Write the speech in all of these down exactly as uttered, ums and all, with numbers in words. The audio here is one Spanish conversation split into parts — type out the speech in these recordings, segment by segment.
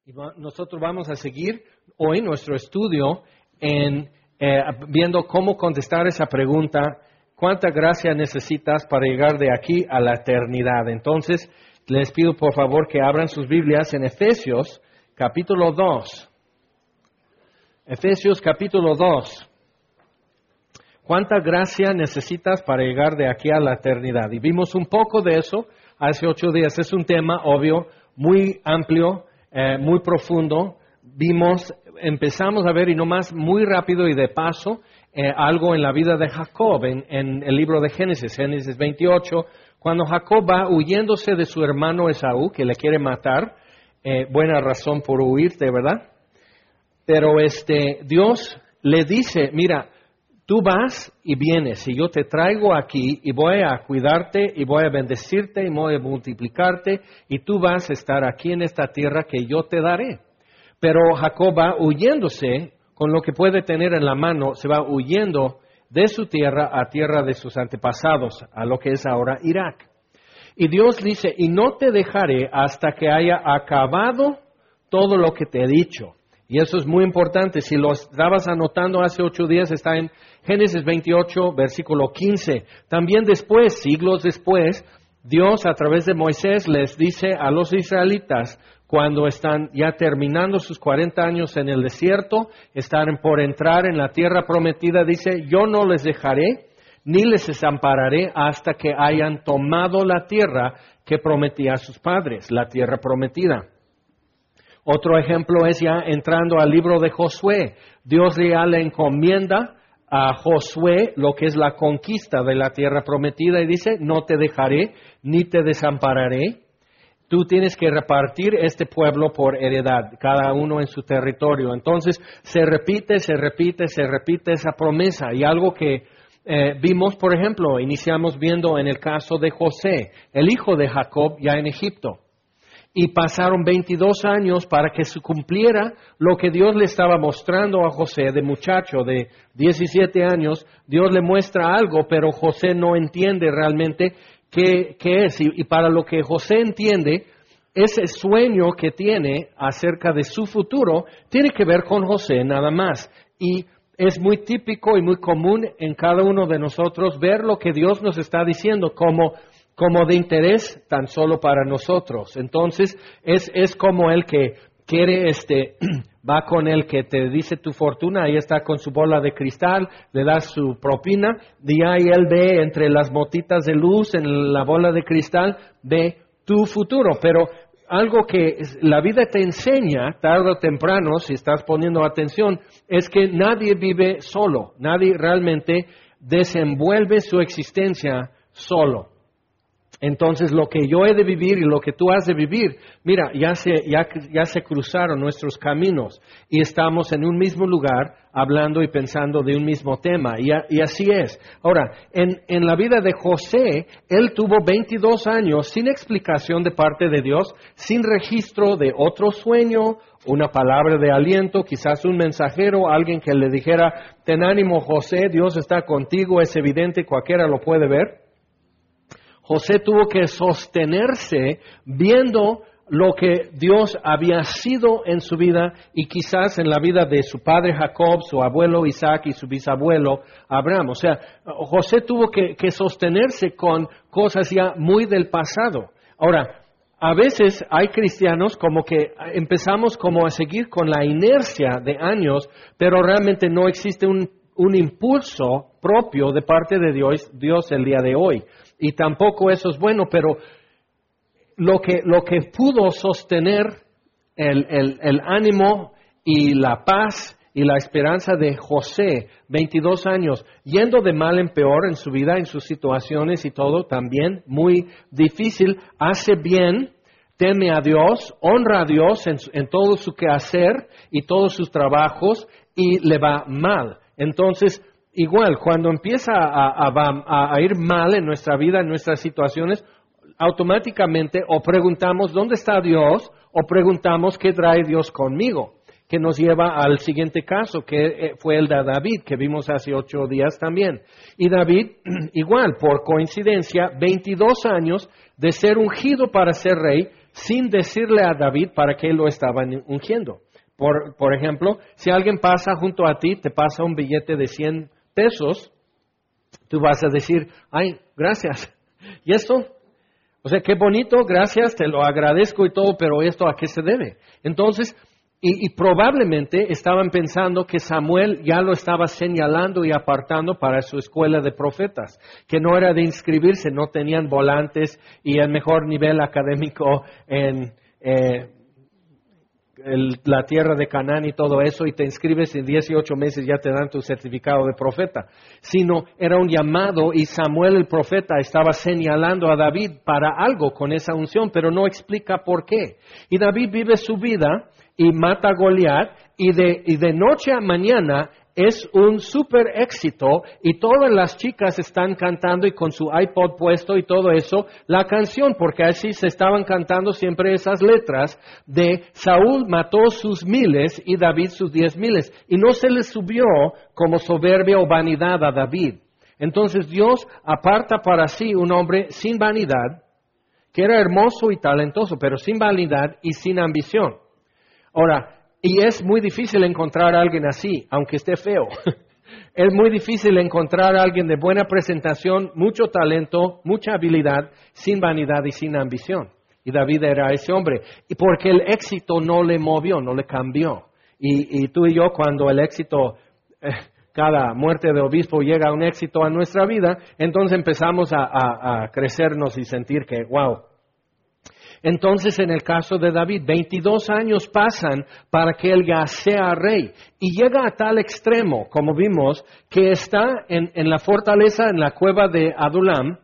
Y va, nosotros vamos a seguir hoy nuestro estudio en eh, viendo cómo contestar esa pregunta, ¿cuánta gracia necesitas para llegar de aquí a la eternidad? Entonces, les pido por favor que abran sus Biblias en Efesios capítulo dos. Efesios capítulo dos. ¿Cuánta gracia necesitas para llegar de aquí a la eternidad? Y vimos un poco de eso hace ocho días. Es un tema, obvio, muy amplio, eh, muy profundo. Vimos, empezamos a ver, y nomás muy rápido y de paso, eh, algo en la vida de Jacob, en, en el libro de Génesis, Génesis veintiocho, cuando Jacob va huyéndose de su hermano Esaú, que le quiere matar, eh, buena razón por huir, de verdad. Pero este, Dios le dice, mira, tú vas y vienes, y yo te traigo aquí, y voy a cuidarte, y voy a bendecirte, y voy a multiplicarte, y tú vas a estar aquí en esta tierra que yo te daré. Pero Jacob va huyéndose, con lo que puede tener en la mano, se va huyendo de su tierra a tierra de sus antepasados, a lo que es ahora Irak. Y Dios dice, y no te dejaré hasta que haya acabado todo lo que te he dicho. Y eso es muy importante. Si lo estabas anotando hace ocho días, está en Génesis veintiocho, versículo quince. También después, siglos después, Dios a través de Moisés les dice a los israelitas, cuando están ya terminando sus cuarenta años en el desierto, están por entrar en la tierra prometida, dice, yo no les dejaré ni les desampararé hasta que hayan tomado la tierra que prometí a sus padres, la tierra prometida. Otro ejemplo es ya entrando al libro de Josué. Dios ya le encomienda a Josué lo que es la conquista de la tierra prometida y dice, no te dejaré ni te desampararé. Tú tienes que repartir este pueblo por heredad, cada uno en su territorio. Entonces se repite, se repite, se repite esa promesa. Y algo que eh, vimos, por ejemplo, iniciamos viendo en el caso de José, el hijo de Jacob ya en Egipto. Y pasaron veintidós años para que se cumpliera lo que Dios le estaba mostrando a José, de muchacho de diecisiete años. Dios le muestra algo, pero José no entiende realmente qué, qué es. Y, y para lo que José entiende, ese sueño que tiene acerca de su futuro, tiene que ver con José nada más. Y es muy típico y muy común en cada uno de nosotros ver lo que Dios nos está diciendo como como de interés tan solo para nosotros. Entonces, es, es como el que quiere, este, va con el que te dice tu fortuna, ahí está con su bola de cristal, le das su propina, y ahí él ve entre las motitas de luz en la bola de cristal, ve tu futuro. Pero algo que la vida te enseña, tarde o temprano, si estás poniendo atención, es que nadie vive solo, nadie realmente desenvuelve su existencia solo. Entonces, lo que yo he de vivir y lo que tú has de vivir, mira, ya se, ya, ya se cruzaron nuestros caminos y estamos en un mismo lugar hablando y pensando de un mismo tema. Y, a, y así es. Ahora, en, en la vida de José, él tuvo veintidós años sin explicación de parte de Dios, sin registro de otro sueño, una palabra de aliento, quizás un mensajero, alguien que le dijera, ten ánimo José, Dios está contigo, es evidente, cualquiera lo puede ver. José tuvo que sostenerse viendo lo que Dios había sido en su vida y quizás en la vida de su padre Jacob, su abuelo Isaac y su bisabuelo Abraham. O sea, José tuvo que, que sostenerse con cosas ya muy del pasado. Ahora, a veces hay cristianos como que empezamos como a seguir con la inercia de años, pero realmente no existe un, un impulso propio de parte de Dios, Dios el día de hoy. Y tampoco eso es bueno, pero lo que, lo que pudo sostener el, el, el ánimo y la paz y la esperanza de José, veintidós años, yendo de mal en peor en su vida, en sus situaciones y todo, también muy difícil, hace bien, teme a Dios, honra a Dios en, en todo su quehacer y todos sus trabajos y le va mal. Entonces, igual, cuando empieza a, a, a, a ir mal en nuestra vida, en nuestras situaciones, automáticamente o preguntamos ¿dónde está Dios? O preguntamos ¿qué trae Dios conmigo? Que nos lleva al siguiente caso, que fue el de David, que vimos hace ocho días también. Y David, igual, por coincidencia, veintidós años de ser ungido para ser rey, sin decirle a David para qué lo estaban ungiendo. Por, por ejemplo, si alguien pasa junto a ti, te pasa un billete de cien pesos, tú vas a decir, ay, gracias. ¿Y esto? O sea, qué bonito, gracias, te lo agradezco y todo, pero ¿esto a qué se debe? Entonces, y, y probablemente estaban pensando que Samuel ya lo estaba señalando y apartando para su escuela de profetas, que no era de inscribirse, no tenían volantes y el mejor nivel académico en eh, el, la tierra de Canaán y todo eso, y te inscribes en dieciocho meses ya te dan tu certificado de profeta, sino era un llamado y Samuel el profeta estaba señalando a David para algo con esa unción, pero no explica por qué. Y David vive su vida y mata a Goliat, y de, y de noche a mañana es un súper éxito, y todas las chicas están cantando y con su iPod puesto y todo eso, la canción, porque así se estaban cantando siempre esas letras de Saúl mató sus miles y David sus diez miles, y no se le subió como soberbia o vanidad a David. Entonces Dios aparta para sí un hombre sin vanidad, que era hermoso y talentoso, pero sin vanidad y sin ambición. Ahora, y es muy difícil encontrar a alguien así, aunque esté feo. Es muy difícil encontrar a alguien de buena presentación, mucho talento, mucha habilidad, sin vanidad y sin ambición. Y David era ese hombre. Y porque el éxito no le movió, no le cambió. Y, y tú y yo, cuando el éxito, eh, cada muerte de obispo llega a un éxito a nuestra vida, entonces empezamos a, a, a crecernos y sentir que, wow. Entonces, en el caso de David, veintidós años pasan para que él ya sea rey. Y llega a tal extremo, como vimos, que está en, en la fortaleza, en la cueva de Adulam,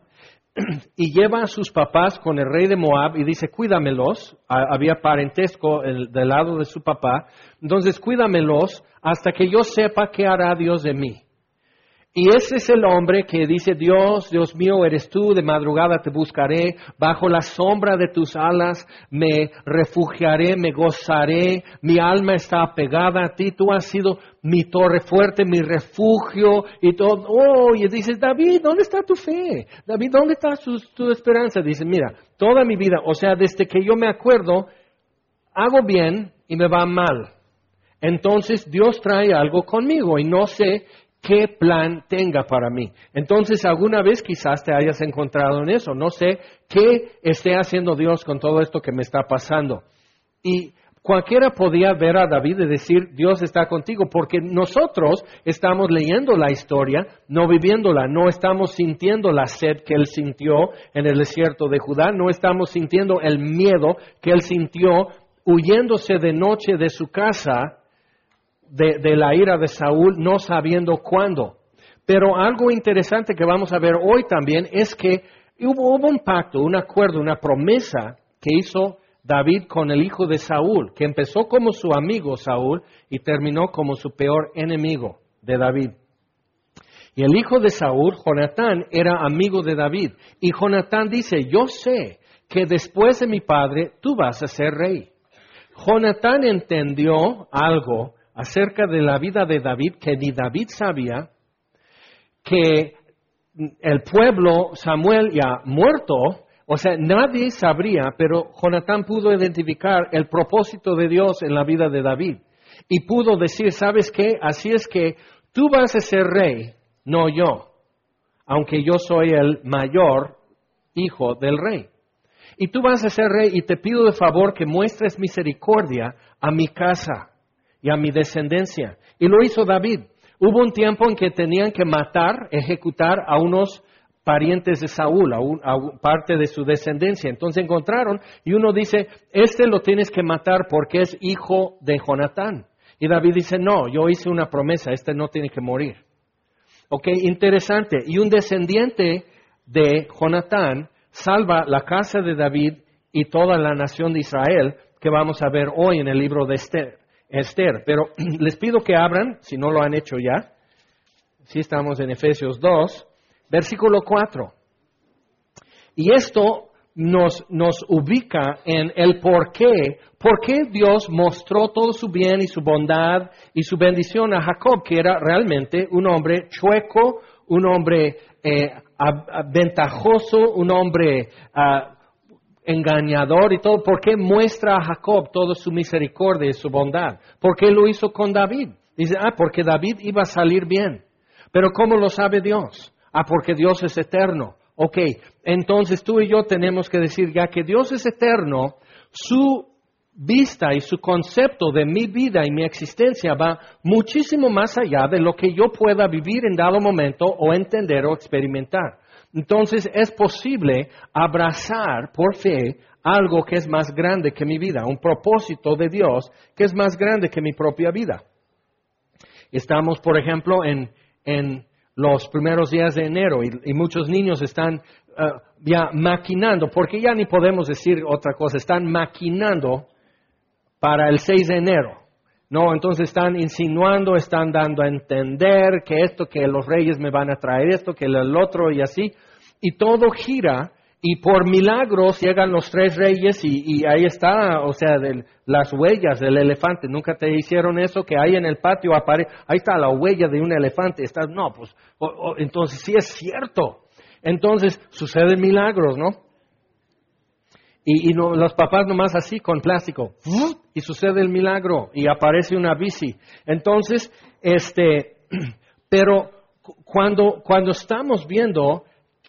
y lleva a sus papás con el rey de Moab y dice, cuídamelos. Había parentesco el, del lado de su papá. Entonces, cuídamelos hasta que yo sepa qué hará Dios de mí. Y ese es el hombre que dice, Dios, Dios mío, eres tú, de madrugada te buscaré, bajo la sombra de tus alas me refugiaré, me gozaré, mi alma está apegada a ti, tú has sido mi torre fuerte, mi refugio, y todo. Oh, y dices, David, ¿dónde está tu fe? David, ¿dónde está tu, tu esperanza? Dice, mira, toda mi vida, o sea, desde que yo me acuerdo, hago bien y me va mal. Entonces Dios trae algo conmigo y no sé qué plan tenga para mí. Entonces, alguna vez quizás te hayas encontrado en eso. No sé qué esté haciendo Dios con todo esto que me está pasando. Y cualquiera podía ver a David y decir, Dios está contigo, porque nosotros estamos leyendo la historia, no viviéndola, no estamos sintiendo la sed que él sintió en el desierto de Judá, no estamos sintiendo el miedo que él sintió huyéndose de noche de su casa, De, de la ira de Saúl, no sabiendo cuándo. Pero algo interesante que vamos a ver hoy también es que hubo, hubo un pacto, un acuerdo, una promesa que hizo David con el hijo de Saúl, que empezó como su amigo Saúl y terminó como su peor enemigo de David. Y el hijo de Saúl, Jonatán, era amigo de David. Y Jonatán dice, yo sé que después de mi padre tú vas a ser rey. Jonatán entendió algo acerca de la vida de David, que ni David sabía, que el pueblo, Samuel ya muerto, o sea, nadie sabría, pero Jonatán pudo identificar el propósito de Dios en la vida de David. Y pudo decir, ¿sabes qué? Así es que tú vas a ser rey, no yo, aunque yo soy el mayor hijo del rey. Y tú vas a ser rey y te pido de favor que muestres misericordia a mi casa y a mi descendencia. Y lo hizo David. Hubo un tiempo en que tenían que matar, ejecutar a unos parientes de Saúl, a, un, a un, parte de su descendencia. Entonces encontraron y uno dice, este lo tienes que matar porque es hijo de Jonatán. Y David dice, no, yo hice una promesa, este no tiene que morir. Ok, interesante. Y un descendiente de Jonatán salva la casa de David y toda la nación de Israel, que vamos a ver hoy en el libro de Esther. Esther, pero les pido que abran, si no lo han hecho ya, si estamos en Efesios dos, versículo cuatro. Y esto nos, nos ubica en el por qué, por qué Dios mostró todo su bien y su bondad y su bendición a Jacob, que era realmente un hombre chueco, un hombre eh, ventajoso, un hombre uh, engañador y todo, ¿por qué muestra a Jacob toda su misericordia y su bondad? ¿Por qué lo hizo con David? Dice, ah, porque David iba a salir bien. Pero ¿cómo lo sabe Dios? Ah, porque Dios es eterno. Ok, entonces tú y yo tenemos que decir, ya que Dios es eterno, su vista y su concepto de mi vida y mi existencia va muchísimo más allá de lo que yo pueda vivir en dado momento o entender o experimentar. Entonces es posible abrazar por fe algo que es más grande que mi vida, un propósito de Dios que es más grande que mi propia vida. Estamos, por ejemplo, en, en los primeros días de enero y, y muchos niños están uh, ya maquinando, porque ya ni podemos decir otra cosa, están maquinando para el seis de enero. No, entonces están insinuando, están dando a entender que esto, que los reyes me van a traer esto, que el otro y así. Y todo gira y por milagros llegan los tres reyes y, y ahí está, o sea, de, las huellas del elefante. ¿Nunca te hicieron eso? Que ahí en el patio aparece, ahí está la huella de un elefante. Estás, no, pues, o, o, entonces sí es cierto. Entonces suceden milagros, ¿no? Y, y no, los papás nomás así con plástico, y sucede el milagro, y aparece una bici. Entonces, este, pero cuando, cuando estamos viendo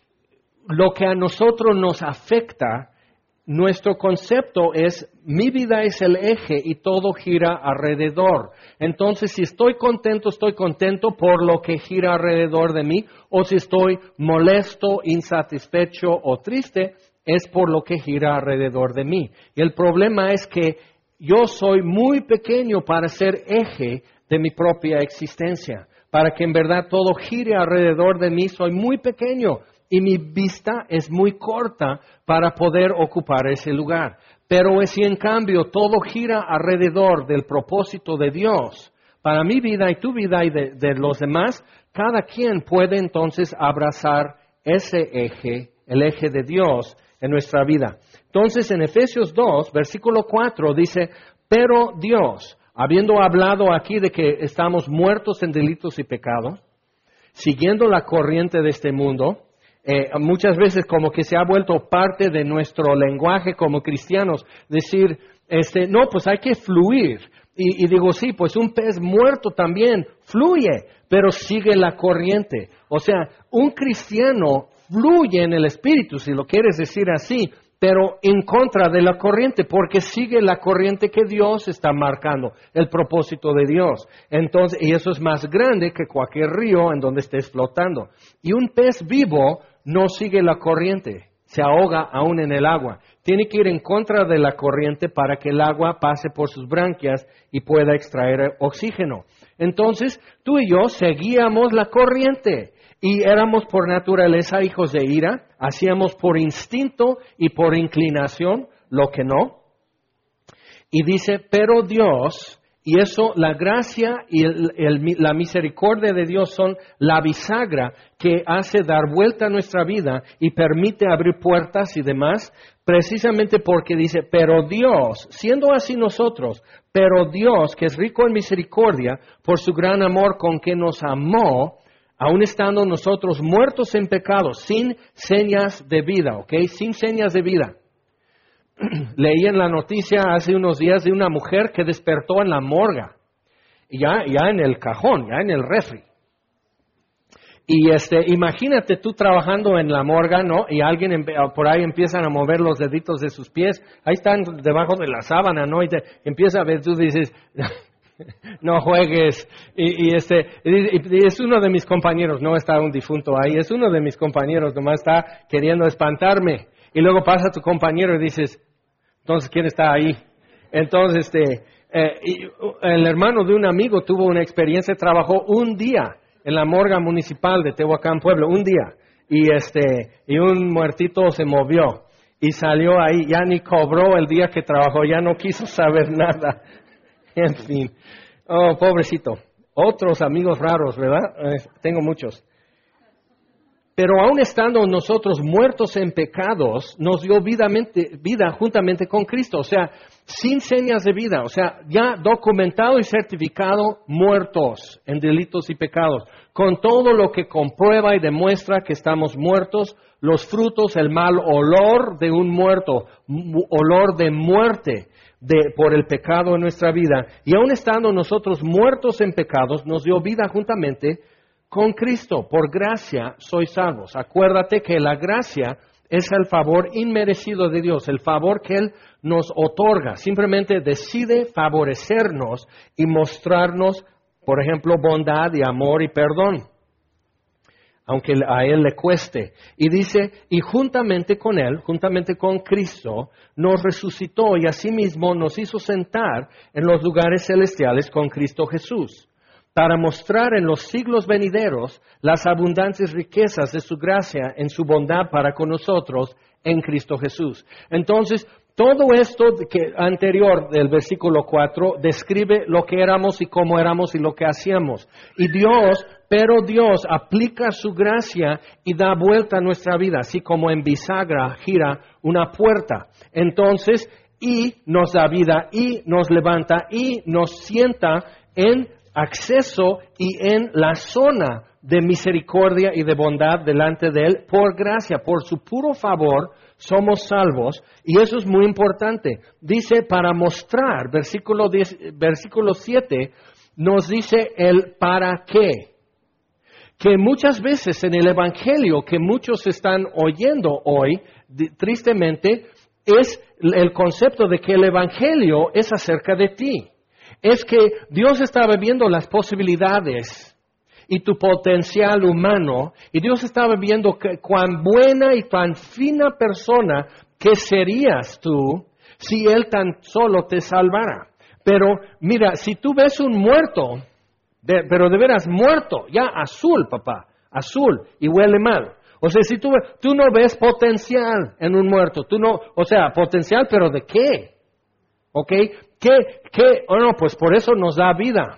lo que a nosotros nos afecta, nuestro concepto es, mi vida es el eje y todo gira alrededor. Entonces, si estoy contento, estoy contento por lo que gira alrededor de mí, o si estoy molesto, insatisfecho o triste, es por lo que gira alrededor de mí. Y el problema es que yo soy muy pequeño para ser eje de mi propia existencia. Para que en verdad todo gire alrededor de mí, soy muy pequeño y mi vista es muy corta para poder ocupar ese lugar. Pero si en cambio todo gira alrededor del propósito de Dios, para mi vida y tu vida y de, de los demás, cada quien puede entonces abrazar ese eje, el eje de Dios, en nuestra vida. Entonces, en Efesios dos, versículo cuatro, dice, pero Dios, habiendo hablado aquí de que estamos muertos en delitos y pecado, siguiendo la corriente de este mundo, eh, muchas veces como que se ha vuelto parte de nuestro lenguaje como cristianos, decir, este, no, pues hay que fluir. Y, y digo, sí, pues un pez muerto también fluye, pero sigue la corriente. O sea, un cristiano fluye en el Espíritu, si lo quieres decir así, pero en contra de la corriente, porque sigue la corriente que Dios está marcando, el propósito de Dios. Entonces, y eso es más grande que cualquier río en donde estés flotando. Y un pez vivo no sigue la corriente, se ahoga aún en el agua. Tiene que ir en contra de la corriente para que el agua pase por sus branquias y pueda extraer oxígeno. Entonces, tú y yo seguíamos la corriente. Y éramos por naturaleza hijos de ira, hacíamos por instinto y por inclinación lo que no. Y dice, pero Dios, y eso, la gracia y el, el, la misericordia de Dios son la bisagra que hace dar vuelta a nuestra vida y permite abrir puertas y demás, precisamente porque dice, pero Dios, siendo así nosotros, pero Dios, que es rico en misericordia, por su gran amor con que nos amó, aun estando nosotros muertos en pecado, sin señas de vida, ¿ok? Sin señas de vida. Leí en la noticia hace unos días de una mujer que despertó en la morgue, ya, ya en el cajón, ya en el refri. Y este, imagínate tú trabajando en la morgue, ¿no? Y alguien por ahí empiezan a mover los deditos de sus pies, ahí están debajo de la sábana, ¿no? Y te empieza a ver, tú dices... No juegues. Y, y este y, y es uno de mis compañeros, no está un difunto ahí, es uno de mis compañeros, nomás está queriendo espantarme. Y luego pasa tu compañero y dices, entonces, ¿quién está ahí? Entonces, este, eh, y, el hermano de un amigo tuvo una experiencia, trabajó un día en la morgue municipal de Tehuacán, Pueblo, un día. Y este, y un muertito se movió y salió ahí, ya ni cobró el día que trabajó, ya no quiso saber nada. En fin, oh, pobrecito. Otros amigos raros, ¿verdad? Eh, tengo muchos. pero aun estando nosotros muertos en pecados, nos dio vida, vida juntamente con Cristo. O sea, sin señas de vida. O sea, ya documentado y certificado, muertos en delitos y pecados. Con todo lo que comprueba y demuestra que estamos muertos, los frutos, el mal olor de un muerto, olor de muerte de, por el pecado en nuestra vida. Y aun estando nosotros muertos en pecados, nos dio vida juntamente con Cristo. Por gracia sois salvos. Acuérdate que la gracia es el favor inmerecido de Dios, el favor que Él nos otorga. Simplemente decide favorecernos y mostrarnos, por ejemplo, bondad y amor y perdón, aunque a Él le cueste. Y dice, y juntamente con Él, juntamente con Cristo, nos resucitó y asimismo nos hizo sentar en los lugares celestiales con Cristo Jesús, para mostrar en los siglos venideros las abundantes riquezas de su gracia en su bondad para con nosotros en Cristo Jesús. Entonces, todo esto que anterior del versículo cuatro describe lo que éramos y cómo éramos y lo que hacíamos. Y Dios, pero Dios aplica su gracia y da vuelta a nuestra vida, así como en bisagra gira una puerta. Entonces, y nos da vida, y nos levanta, y nos sienta en acceso y en la zona de misericordia y de bondad delante de Él por gracia, por su puro favor somos salvos, y eso es muy importante. Dice para mostrar, versículo diez, versículo siete, nos dice el para qué. Que muchas veces en el Evangelio que muchos están oyendo hoy, tristemente, es el concepto de que el Evangelio es acerca de ti. Es que Dios estaba viendo las posibilidades y tu potencial humano, y Dios estaba viendo que, cuán buena y tan fina persona que serías tú si Él tan solo te salvara. Pero mira, si tú ves un muerto, de, pero de veras muerto, ya azul, papá, azul, y huele mal. O sea, si tú, tú no ves potencial en un muerto, tú no, o sea, potencial, pero ¿de qué? ¿Ok? ¿Qué? ¿Qué? Oh, no, pues por eso nos da vida.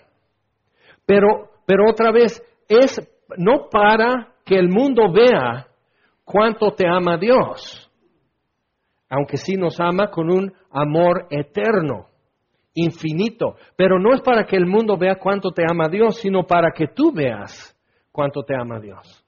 Pero, pero otra vez, es no para que el mundo vea cuánto te ama Dios, aunque sí nos ama con un amor eterno, infinito. Pero no es para que el mundo vea cuánto te ama Dios, sino para que tú veas cuánto te ama Dios.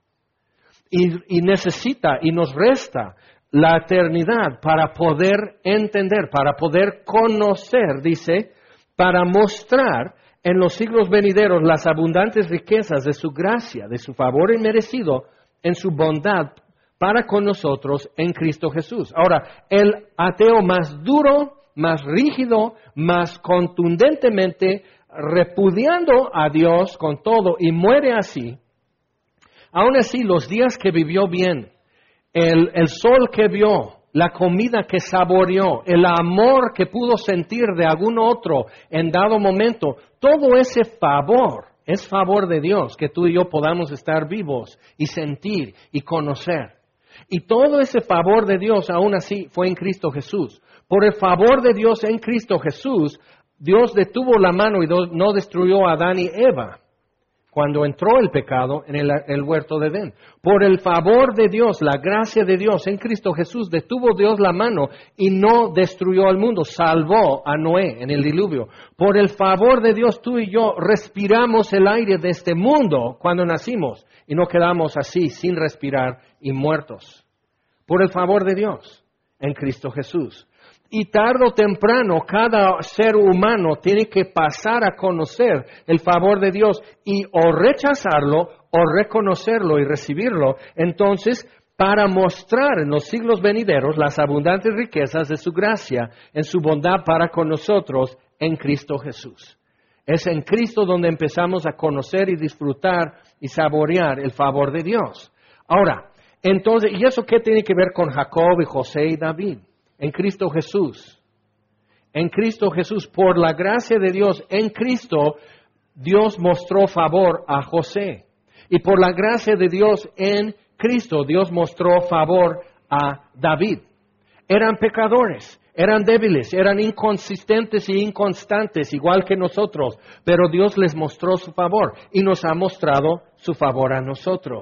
Y, y necesita y nos resta la eternidad para poder entender, para poder conocer, dice, para mostrar en los siglos venideros las abundantes riquezas de su gracia, de su favor inmerecido, en su bondad para con nosotros en Cristo Jesús. Ahora, el ateo más duro, más rígido, más contundentemente repudiando a Dios con todo y muere así, aún así los días que vivió bien, el, el sol que vio, la comida que saboreó, el amor que pudo sentir de algún otro en dado momento, todo ese favor es favor de Dios, que tú y yo podamos estar vivos y sentir y conocer. Y todo ese favor de Dios aún así fue en Cristo Jesús. Por el favor de Dios en Cristo Jesús, Dios detuvo la mano y no destruyó a Adán y Eva cuando entró el pecado en el, el huerto de Edén. Por el favor de Dios, la gracia de Dios en Cristo Jesús, detuvo Dios la mano y no destruyó al mundo, salvó a Noé en el diluvio. Por el favor de Dios, tú y yo respiramos el aire de este mundo cuando nacimos y no quedamos así sin respirar y muertos. Por el favor de Dios en Cristo Jesús. Y tarde o temprano cada ser humano tiene que pasar a conocer el favor de Dios y o rechazarlo o reconocerlo y recibirlo. Entonces, para mostrar en los siglos venideros las abundantes riquezas de su gracia en su bondad para con nosotros en Cristo Jesús. Es en Cristo donde empezamos a conocer y disfrutar y saborear el favor de Dios. Ahora, entonces, ¿y eso qué tiene que ver con Jacob y José y David? En Cristo Jesús, en Cristo Jesús, por la gracia de Dios, en Cristo, Dios mostró favor a José. Y por la gracia de Dios en Cristo, Dios mostró favor a David. Eran pecadores, eran débiles, eran inconsistentes y inconstantes, igual que nosotros, pero Dios les mostró su favor y nos ha mostrado su favor a nosotros.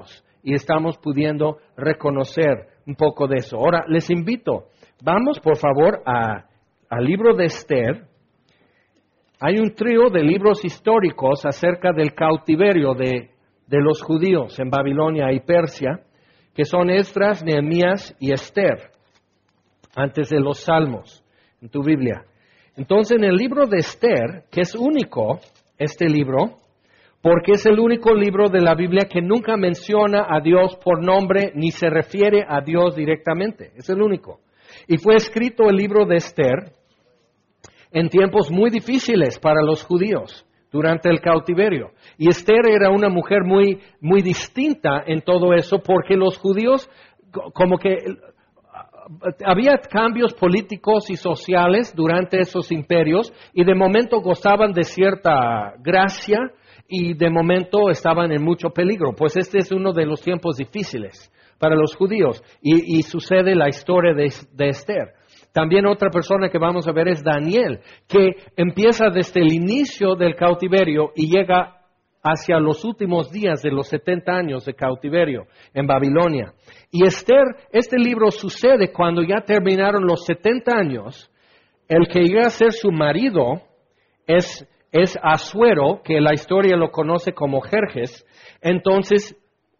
y estamos pudiendo reconocer un poco de eso. Ahora, les invito, vamos por favor a, al libro de Esther. Hay un trío de libros históricos acerca del cautiverio de, de los judíos en Babilonia y Persia, que son Esdras, Nehemías y Esther, antes de los Salmos, en tu Biblia. Entonces, en el libro de Esther, que es único, este libro, porque es el único libro de la Biblia que nunca menciona a Dios por nombre, ni se refiere a Dios directamente, es el único. Y fue escrito el libro de Esther en tiempos muy difíciles para los judíos, durante el cautiverio. Y Esther era una mujer muy, muy distinta en todo eso, porque los judíos, como que había cambios políticos y sociales durante esos imperios, y de momento gozaban de cierta gracia, y de momento estaban en mucho peligro. Pues este es uno de los tiempos difíciles para los judíos, y, y sucede la historia de, de Esther. También otra persona que vamos a ver es Daniel, que empieza desde el inicio del cautiverio y llega hacia los últimos días de los setenta años de cautiverio en Babilonia. Y Esther, este libro sucede cuando ya terminaron los setenta años. El que llega a ser su marido es, es Asuero, que la historia lo conoce como Jerjes. Entonces,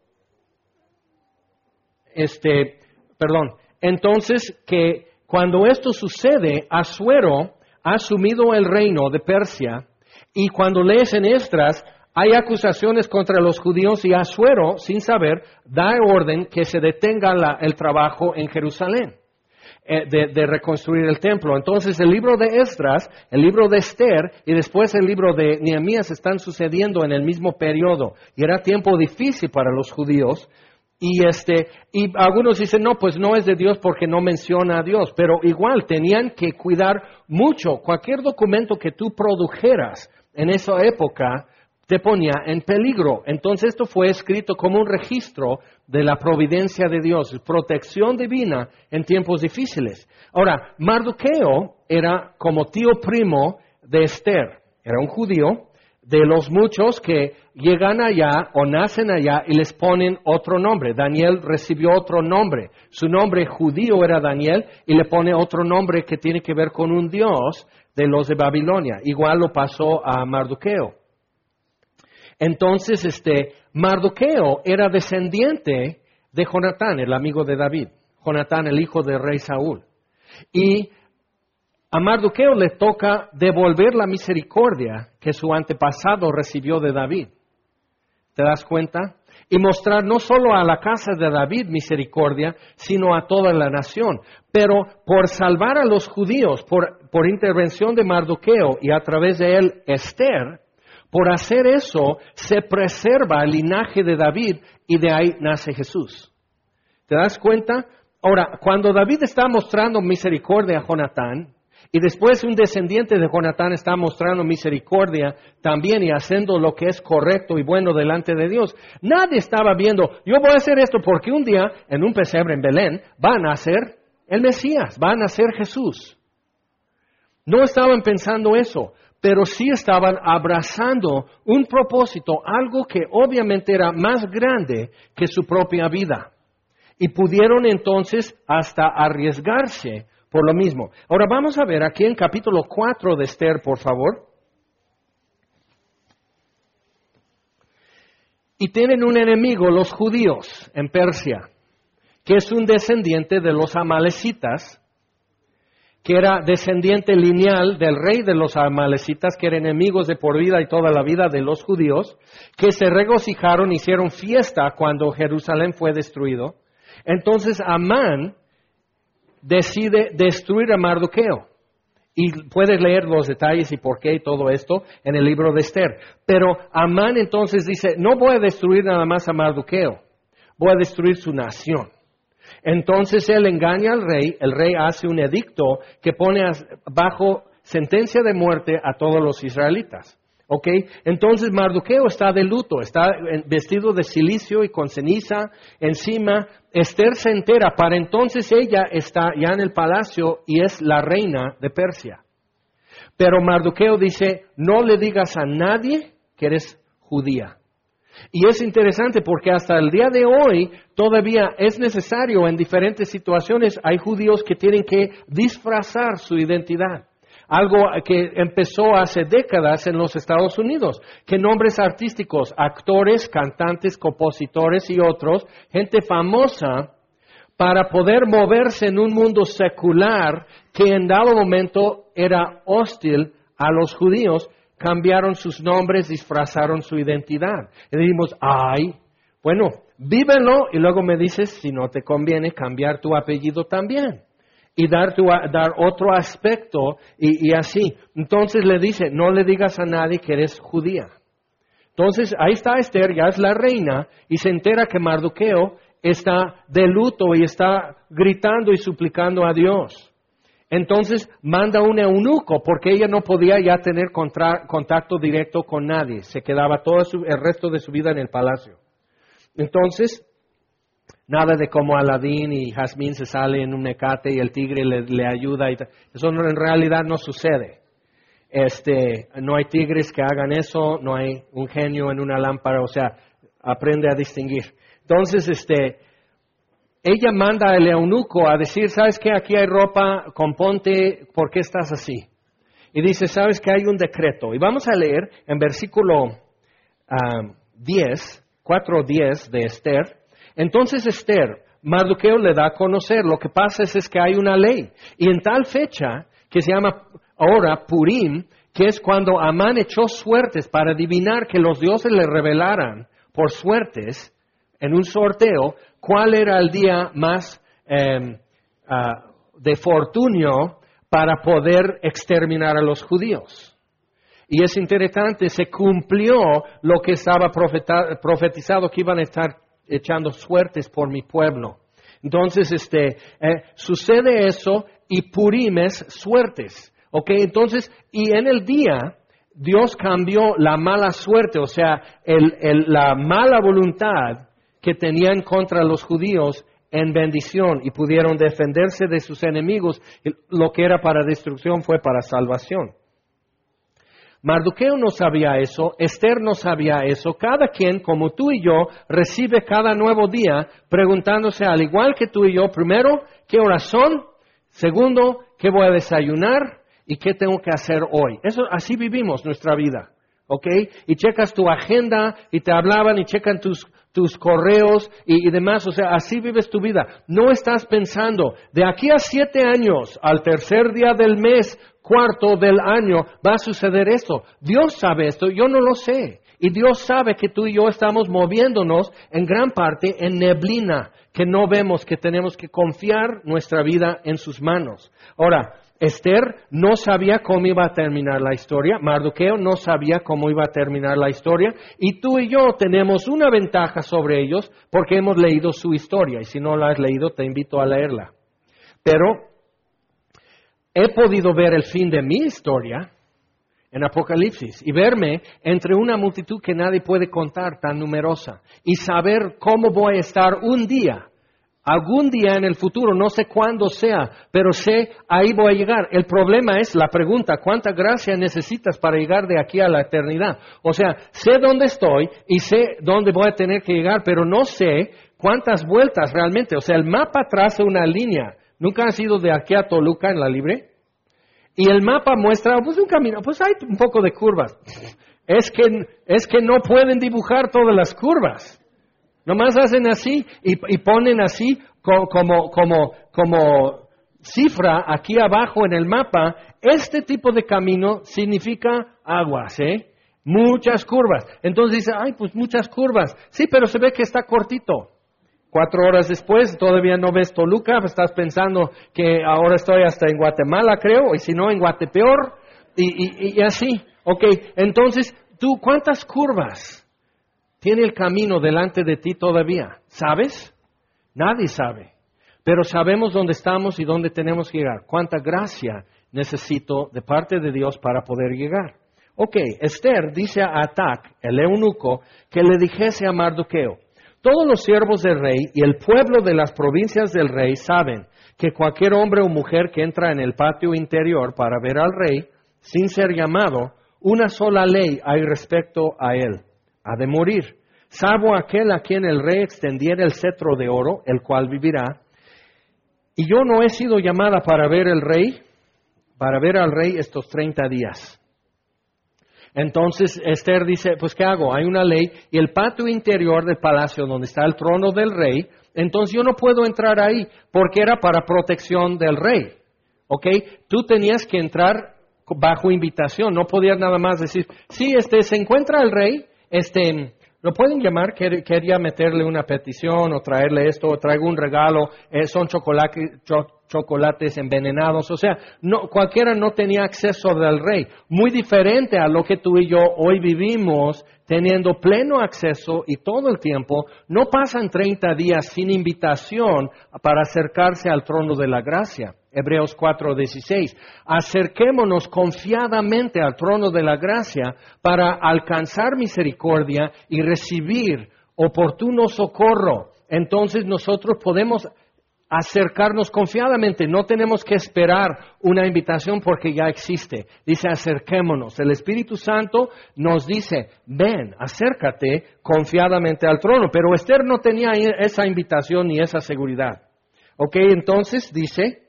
este, perdón, entonces que cuando esto sucede, Asuero ha asumido el reino de Persia, y cuando lees en Esdras, hay acusaciones contra los judíos, y Asuero, sin saber, da orden que se detenga la, el trabajo en Jerusalén, eh, de, de reconstruir el templo. Entonces el libro de Esdras, el libro de Esther y después el libro de Nehemías están sucediendo en el mismo periodo, y era tiempo difícil para los judíos. Y este, y algunos dicen, no, pues no es de Dios porque no menciona a Dios, pero igual tenían que cuidar mucho. Cualquier documento que tú produjeras en esa época te ponía en peligro. Entonces esto fue escrito como un registro de la providencia de Dios, protección divina en tiempos difíciles. Ahora, Mardoqueo era como tío primo de Esther, era un judío, de los muchos que llegan allá o nacen allá y les ponen otro nombre. Daniel recibió otro nombre. Su nombre judío era Daniel, y le pone otro nombre que tiene que ver con un dios de los de Babilonia. Igual lo pasó a Mardoqueo. Entonces, este, Mardoqueo era descendiente de Jonatán, el amigo de David. Jonatán, el hijo del rey Saúl. Y a Mardoqueo le toca devolver la misericordia que su antepasado recibió de David. ¿Te das cuenta? Y mostrar no solo a la casa de David misericordia, sino a toda la nación. Pero por salvar a los judíos, por, por intervención de Mardoqueo y a través de él Esther, por hacer eso se preserva el linaje de David, y de ahí nace Jesús. ¿Te das cuenta? Ahora, cuando David está mostrando misericordia a Jonatán, y después un descendiente de Jonatán está mostrando misericordia también y haciendo lo que es correcto y bueno delante de Dios, nadie estaba viendo, yo voy a hacer esto porque un día en un pesebre en Belén va a nacer el Mesías, va a nacer Jesús. No estaban pensando eso, pero sí estaban abrazando un propósito, algo que obviamente era más grande que su propia vida. Y pudieron entonces hasta arriesgarse por lo mismo. Ahora vamos a ver aquí en capítulo cuatro de Esther, por favor. Y tienen un enemigo, los judíos, en Persia, que es un descendiente de los amalecitas, que era descendiente lineal del rey de los amalecitas, que eran enemigos de por vida y toda la vida de los judíos, que se regocijaron, hicieron fiesta cuando Jerusalén fue destruido. Entonces Amán decide destruir a Mardoqueo. Y puedes leer los detalles y por qué y todo esto en el libro de Esther. Pero Amán entonces dice, no voy a destruir nada más a Mardoqueo, voy a destruir su nación. Entonces él engaña al rey, el rey hace un edicto que pone bajo sentencia de muerte a todos los israelitas. ¿Ok? Entonces Mardoqueo está de luto, está vestido de cilicio y con ceniza encima. Esther se entera, para entonces ella está ya en el palacio y es la reina de Persia. Pero Mardoqueo dice, no le digas a nadie que eres judía. Y es interesante porque hasta el día de hoy todavía es necesario en diferentes situaciones, hay judíos que tienen que disfrazar su identidad. Algo que empezó hace décadas en los Estados Unidos, que nombres artísticos, actores, cantantes, compositores y otros, gente famosa, para poder moverse en un mundo secular que en dado momento era hostil a los judíos, cambiaron sus nombres, disfrazaron su identidad. Y dijimos, ay, bueno, vívelo y luego me dices si no te conviene cambiar tu apellido también. Y dar, tu, dar otro aspecto y, y así. Entonces le dice, no le digas a nadie que eres judía. Entonces ahí está Esther, ya es la reina, y se entera que Mardoqueo está de luto y está gritando y suplicando a Dios. Entonces manda un eunuco, porque ella no podía ya tener contra, contacto directo con nadie. Se quedaba todo su, el resto de su vida en el palacio. Entonces, nada de como Aladín y Jazmín se sale en un mecate y el tigre le, le ayuda. Y eso no, en realidad no sucede. Este, no hay tigres que hagan eso, no hay un genio en una lámpara, o sea, aprende a distinguir. Entonces, este, ella manda al eunuco a decir, ¿sabes qué? Aquí hay ropa, componte, ¿por qué estás así? Y dice, ¿sabes que hay un decreto? Y vamos a leer en versículo uh, diez, cuatro diez de Esther. Entonces Esther, Mardoqueo le da a conocer, lo que pasa es, es que hay una ley. Y en tal fecha, que se llama ahora Purim, que es cuando Amán echó suertes para adivinar que los dioses le revelaran por suertes, en un sorteo, cuál era el día más eh, uh, de fortunio para poder exterminar a los judíos. Y es interesante, se cumplió lo que estaba profeta, profetizado, que iban a estar echando suertes por mi pueblo. Entonces, este, eh, sucede eso y Purim es suertes. ¿Ok? Entonces, y en el día, Dios cambió la mala suerte, o sea, el, el, la mala voluntad que tenían contra los judíos en bendición y pudieron defenderse de sus enemigos. Lo que era para destrucción fue para salvación. Mardoqueo no sabía eso, Esther no sabía eso. Cada quien, como tú y yo, recibe cada nuevo día preguntándose, al igual que tú y yo, primero, ¿qué horas son? Segundo, ¿qué voy a desayunar? ¿Y qué tengo que hacer hoy? Eso, así vivimos nuestra vida, ¿ok? Y checas tu agenda y te hablaban y checan tus, tus correos y, y demás. O sea, así vives tu vida. No estás pensando, de aquí a siete años, al tercer día del mes, cuarto del año, va a suceder esto. Dios sabe esto, yo no lo sé. Y Dios sabe que tú y yo estamos moviéndonos en gran parte en neblina, que no vemos, que tenemos que confiar nuestra vida en sus manos. Ahora, Esther no sabía cómo iba a terminar la historia, Mardoqueo no sabía cómo iba a terminar la historia, y tú y yo tenemos una ventaja sobre ellos porque hemos leído su historia, y si no la has leído te invito a leerla. Pero he podido ver el fin de mi historia en Apocalipsis y verme entre una multitud que nadie puede contar, tan numerosa, y saber cómo voy a estar un día, algún día en el futuro, no sé cuándo sea, pero sé, ahí voy a llegar. El problema es la pregunta, ¿cuánta gracia necesitas para llegar de aquí a la eternidad? O sea, sé dónde estoy y sé dónde voy a tener que llegar, pero no sé cuántas vueltas realmente. O sea, el mapa traza una línea. ¿Nunca has ido de aquí a Toluca en la Libre? Y el mapa muestra, pues un camino, pues hay un poco de curvas. Es que, es que no pueden dibujar todas las curvas. Nomás hacen así y, y ponen así como, como, como, como cifra aquí abajo en el mapa. Este tipo de camino significa aguas, ¿eh? Muchas curvas. Entonces dice, ay, pues muchas curvas. Sí, pero se ve que está cortito. Cuatro horas después todavía no ves Toluca, estás pensando que ahora estoy hasta en Guatemala, creo, y si no, en Guatepeor, y, y, y así. Ok, entonces, ¿tú cuántas curvas tiene el camino delante de ti todavía? ¿Sabes? Nadie sabe. Pero sabemos dónde estamos y dónde tenemos que llegar. ¿Cuánta gracia necesito de parte de Dios para poder llegar? Ok, Esther dice a Atac, el eunuco, que le dijese a Mardoqueo, todos los siervos del rey y el pueblo de las provincias del rey saben que cualquier hombre o mujer que entra en el patio interior para ver al rey, sin ser llamado, una sola ley hay respecto a él. Ha de morir. salvo aquel a quien el rey extendiera el cetro de oro, el cual vivirá. Y yo no he sido llamada para ver el rey, para ver al rey estos treinta días. Entonces Esther dice, pues ¿qué hago? Hay una ley y el patio interior del palacio donde está el trono del rey, entonces yo no puedo entrar ahí porque era para protección del rey. ¿Ok? Tú tenías que entrar bajo invitación, no podías nada más decir, sí, este, se encuentra el rey, este, lo pueden llamar, Quer, quería meterle una petición o traerle esto, o traigo un regalo, eh, son chocolate, cho, chocolates envenenados, o sea, no, cualquiera no tenía acceso del rey, muy diferente a lo que tú y yo hoy vivimos, teniendo pleno acceso y todo el tiempo, no pasan treinta días sin invitación para acercarse al trono de la gracia. Hebreos cuatro dieciséis. Acerquémonos confiadamente al trono de la gracia para alcanzar misericordia y recibir oportuno socorro. Entonces nosotros podemos acercarnos confiadamente, no tenemos que esperar una invitación porque ya existe. Dice acerquémonos. El Espíritu Santo nos dice, ven, acércate confiadamente al trono. Pero Esther no tenía esa invitación ni esa seguridad. Ok, entonces dice,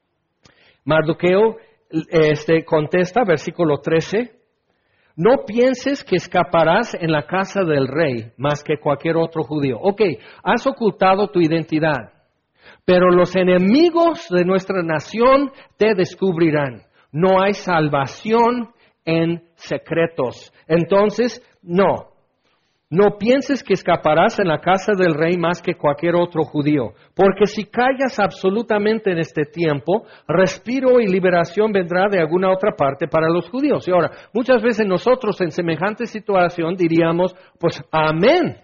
Mardoqueo este, contesta, versículo trece, no pienses que escaparás en la casa del rey más que cualquier otro judío. Ok, has ocultado tu identidad, pero los enemigos de nuestra nación te descubrirán. No hay salvación en secretos. Entonces, no. No pienses que escaparás en la casa del rey más que cualquier otro judío, porque si callas absolutamente en este tiempo, respiro y liberación vendrá de alguna otra parte para los judíos. Y ahora, muchas veces nosotros en semejante situación diríamos, pues amén.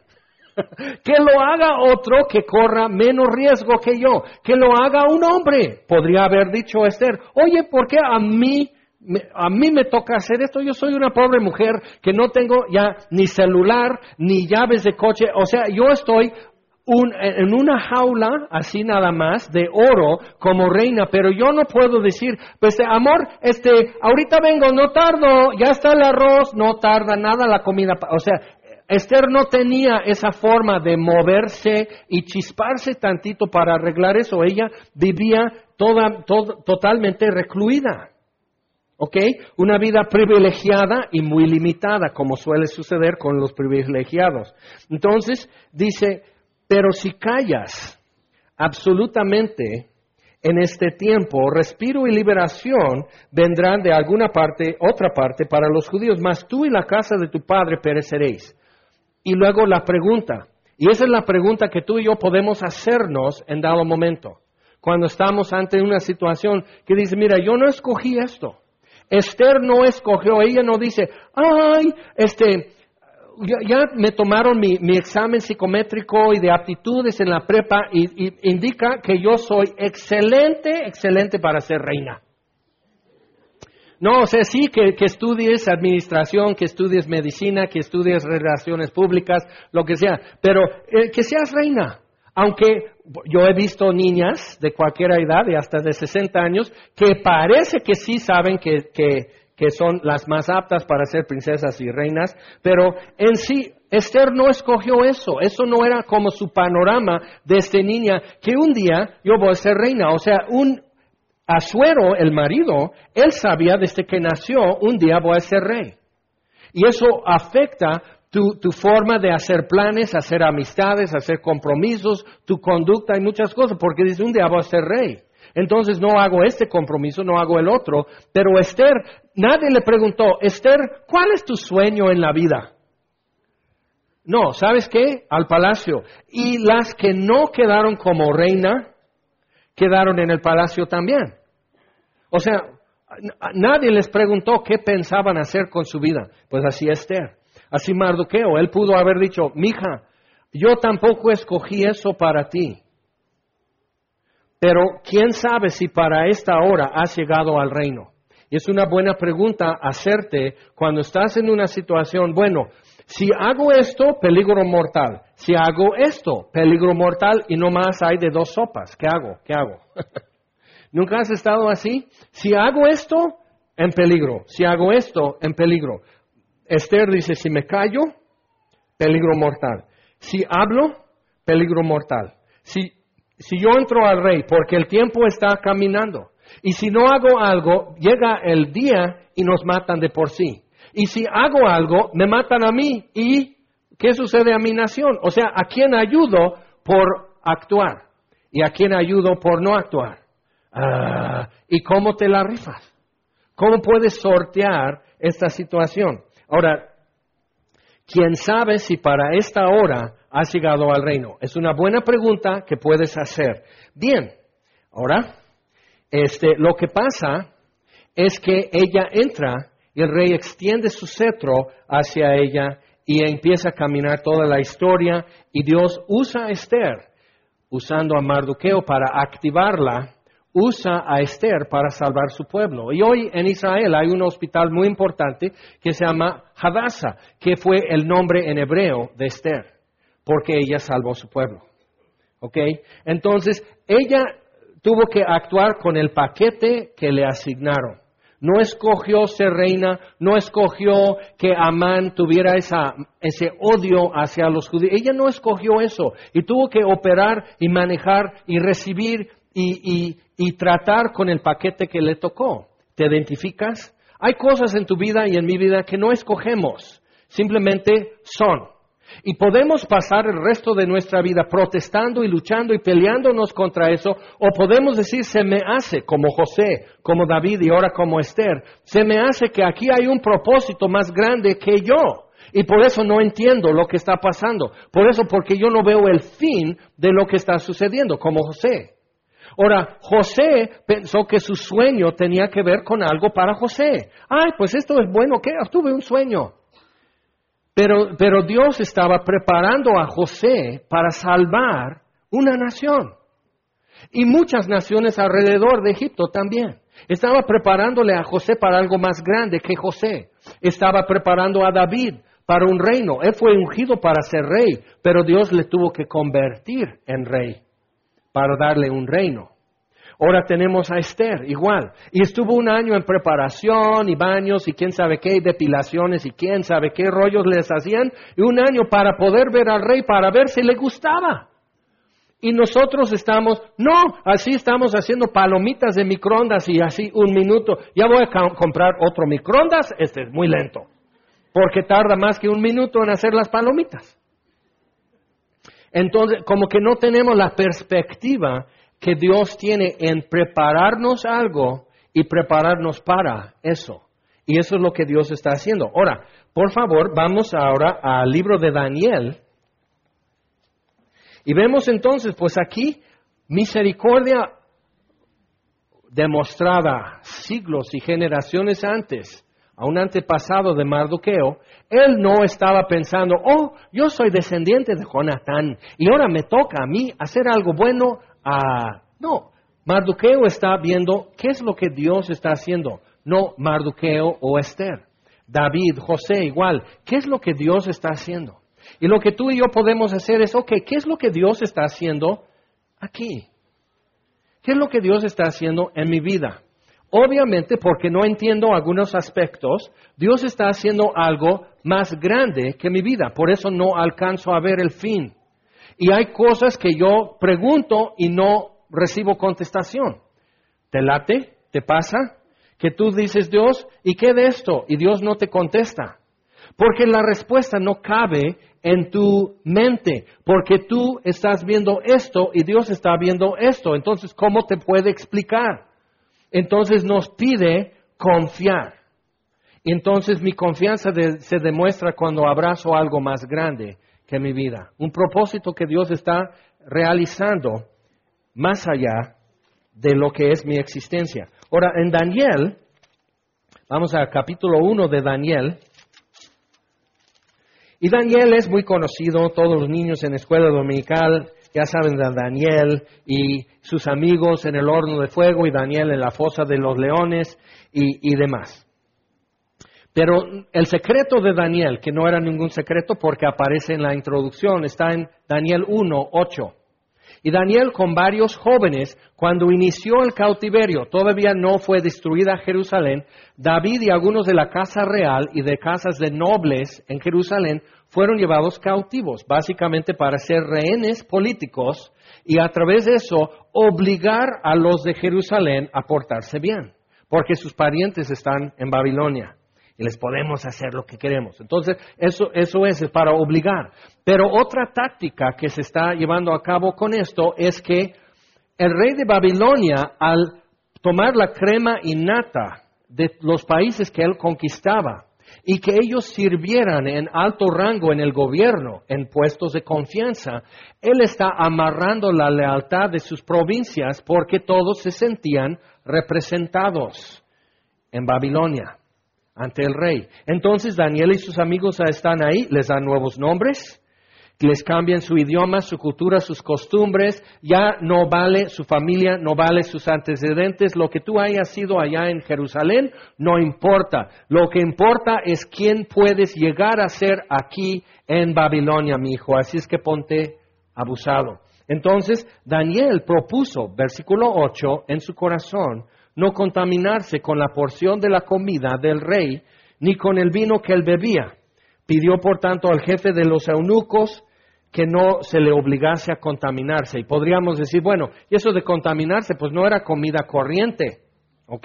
Que lo haga otro que corra menos riesgo que yo, que lo haga un hombre. Podría haber dicho Esther, oye, ¿por qué a mí? A mí me toca hacer esto, yo soy una pobre mujer que no tengo ya ni celular, ni llaves de coche, o sea, yo estoy un, en una jaula, así nada más, de oro como reina, pero yo no puedo decir, pues amor, este, ahorita vengo, no tardo, ya está el arroz, no tarda nada la comida, o sea, Esther no tenía esa forma de moverse y chisparse tantito para arreglar eso, ella vivía toda, todo, totalmente recluida. ¿Ok? Una vida privilegiada y muy limitada, como suele suceder con los privilegiados. Entonces, dice, pero si callas absolutamente en este tiempo, respiro y liberación vendrán de alguna parte, otra parte, para los judíos, mas tú y la casa de tu padre pereceréis. Y luego la pregunta, y esa es la pregunta que tú y yo podemos hacernos en dado momento, cuando estamos ante una situación que dice, mira, yo no escogí esto. Esther no escogió, ella no dice, ay, este, ya, ya me tomaron mi, mi examen psicométrico y de aptitudes en la prepa y, y indica que yo soy excelente, excelente para ser reina. No, o sea, sí, que, que estudies administración, que estudies medicina, que estudies relaciones públicas, lo que sea, pero eh, que seas reina. Aunque yo he visto niñas de cualquier edad, de hasta de sesenta años, que parece que sí saben que, que, que son las más aptas para ser princesas y reinas, pero en sí, Esther no escogió eso. Eso no era como su panorama de esta niña, que un día yo voy a ser reina. O sea, un Asuero, el marido, él sabía desde que nació, un día voy a ser rey. Y eso afecta Tu, tu forma de hacer planes, hacer amistades, hacer compromisos, tu conducta y muchas cosas, porque dice, un día voy a ser rey. Entonces no hago este compromiso, no hago el otro. Pero Esther, nadie le preguntó, Esther, ¿cuál es tu sueño en la vida? No, ¿sabes qué? Al palacio. Y las que no quedaron como reina, quedaron en el palacio también. O sea, nadie les preguntó qué pensaban hacer con su vida. Pues así Esther. Así Mardoqueo, él pudo haber dicho, mija, yo tampoco escogí eso para ti. Pero quién sabe si para esta hora has llegado al reino. Y es una buena pregunta hacerte cuando estás en una situación, bueno, si hago esto, peligro mortal. Si hago esto, peligro mortal y no más hay de dos sopas. ¿Qué hago? ¿Qué hago? ¿Nunca has estado así? Si hago esto, en peligro. Si hago esto, en peligro. Esther dice, si me callo, peligro mortal. Si hablo, peligro mortal. Si, si yo entro al rey, porque el tiempo está caminando. Y si no hago algo, llega el día y nos matan de por sí. Y si hago algo, me matan a mí. ¿Y qué sucede a mi nación? O sea, ¿a quién ayudo por actuar? ¿Y a quién ayudo por no actuar? Uh, ¿Y cómo te la rifas? ¿Cómo puedes sortear esta situación? Ahora, ¿quién sabe si para esta hora has llegado al reino? Es una buena pregunta que puedes hacer. Bien, ahora, este, lo que pasa es que ella entra y el rey extiende su cetro hacia ella y empieza a caminar toda la historia y Dios usa a Esther, usando a Mardoqueo para activarla, usa a Esther para salvar su pueblo. Y hoy en Israel hay un hospital muy importante que se llama Hadassah, que fue el nombre en hebreo de Esther, porque ella salvó su pueblo. ¿Ok? Entonces, ella tuvo que actuar con el paquete que le asignaron. No escogió ser reina, no escogió que Amán tuviera esa, ese odio hacia los judíos. Ella no escogió eso y tuvo que operar y manejar y recibir y, y, y tratar con el paquete que le tocó. ¿Te identificas? Hay cosas en tu vida y en mi vida que no escogemos, simplemente son. Y podemos pasar el resto de nuestra vida protestando y luchando y peleándonos contra eso, o podemos decir, se me hace, como José, como David y ahora como Esther, se me hace que aquí hay un propósito más grande que yo. Y por eso no entiendo lo que está pasando. Por eso, porque yo no veo el fin de lo que está sucediendo, como José. Ahora, José pensó que su sueño tenía que ver con algo para José. Ay, pues esto es bueno, ¿qué? Tuve un sueño. Pero, pero Dios estaba preparando a José para salvar una nación. Y muchas naciones alrededor de Egipto también. Estaba preparándole a José para algo más grande que José. Estaba preparando a David para un reino. Él fue ungido para ser rey, pero Dios le tuvo que convertir en rey para darle un reino. Ahora tenemos a Esther, igual. Y estuvo un año en preparación y baños y quién sabe qué, y depilaciones y quién sabe qué rollos les hacían. Y un año para poder ver al rey, para ver si le gustaba. Y nosotros estamos, no, así estamos haciendo palomitas de microondas y así un minuto. Ya voy a ca- comprar otro microondas, este es muy lento. Porque tarda más que un minuto en hacer las palomitas. Entonces, como que no tenemos la perspectiva que Dios tiene en prepararnos algo y prepararnos para eso. Y eso es lo que Dios está haciendo. Ahora, por favor, vamos ahora al libro de Daniel. Y vemos entonces, pues aquí, misericordia demostrada siglos y generaciones antes, a un antepasado de Mardoqueo. Él no estaba pensando, oh, yo soy descendiente de Jonatán y ahora me toca a mí hacer algo bueno. Ah, no, Mardoqueo está viendo qué es lo que Dios está haciendo, no Mardoqueo o Esther. David, José, igual, ¿qué es lo que Dios está haciendo? Y lo que tú y yo podemos hacer es, ok, ¿qué es lo que Dios está haciendo aquí? ¿Qué es lo que Dios está haciendo en mi vida? Obviamente, porque no entiendo algunos aspectos, Dios está haciendo algo más grande que mi vida, por eso no alcanzo a ver el fin. Y hay cosas que yo pregunto y no recibo contestación. ¿Te late? ¿Te pasa? Que tú dices, Dios, ¿y qué de esto? Y Dios no te contesta. Porque la respuesta no cabe en tu mente. Porque tú estás viendo esto y Dios está viendo esto. Entonces, ¿cómo te puede explicar? Entonces nos pide confiar. Entonces mi confianza de, se demuestra cuando abrazo algo más grande que mi vida. Un propósito que Dios está realizando más allá de lo que es mi existencia. Ahora, en Daniel, vamos al capítulo uno de Daniel. Y Daniel es muy conocido, todos los niños en la escuela dominical ya saben de Daniel y sus amigos en el horno de fuego y Daniel en la fosa de los leones y, y demás. Pero el secreto de Daniel, que no era ningún secreto porque aparece en la introducción, está en Daniel uno, ocho. Y Daniel con varios jóvenes, cuando inició el cautiverio, todavía no fue destruida Jerusalén, David y algunos de la casa real y de casas de nobles en Jerusalén fueron llevados cautivos, básicamente para ser rehenes políticos y a través de eso obligar a los de Jerusalén a portarse bien, porque sus parientes están en Babilonia. Y les podemos hacer lo que queremos. Entonces, eso, eso es para obligar. Pero otra táctica que se está llevando a cabo con esto es que el rey de Babilonia, al tomar la crema innata de los países que él conquistaba y que ellos sirvieran en alto rango en el gobierno, en puestos de confianza, él está amarrando la lealtad de sus provincias porque todos se sentían representados en Babilonia ante el rey. Entonces Daniel y sus amigos están ahí, les dan nuevos nombres, les cambian su idioma, su cultura, sus costumbres, ya no vale su familia, no vale sus antecedentes, lo que tú hayas sido allá en Jerusalén, no importa. Lo que importa es quién puedes llegar a ser aquí en Babilonia, mi hijo, así es que ponte abusado. Entonces Daniel propuso, versículo ocho, en su corazón, no contaminarse con la porción de la comida del rey, ni con el vino que él bebía. Pidió, por tanto, al jefe de los eunucos que no se le obligase a contaminarse. Y podríamos decir, bueno, y eso de contaminarse, pues no era comida corriente, ¿ok?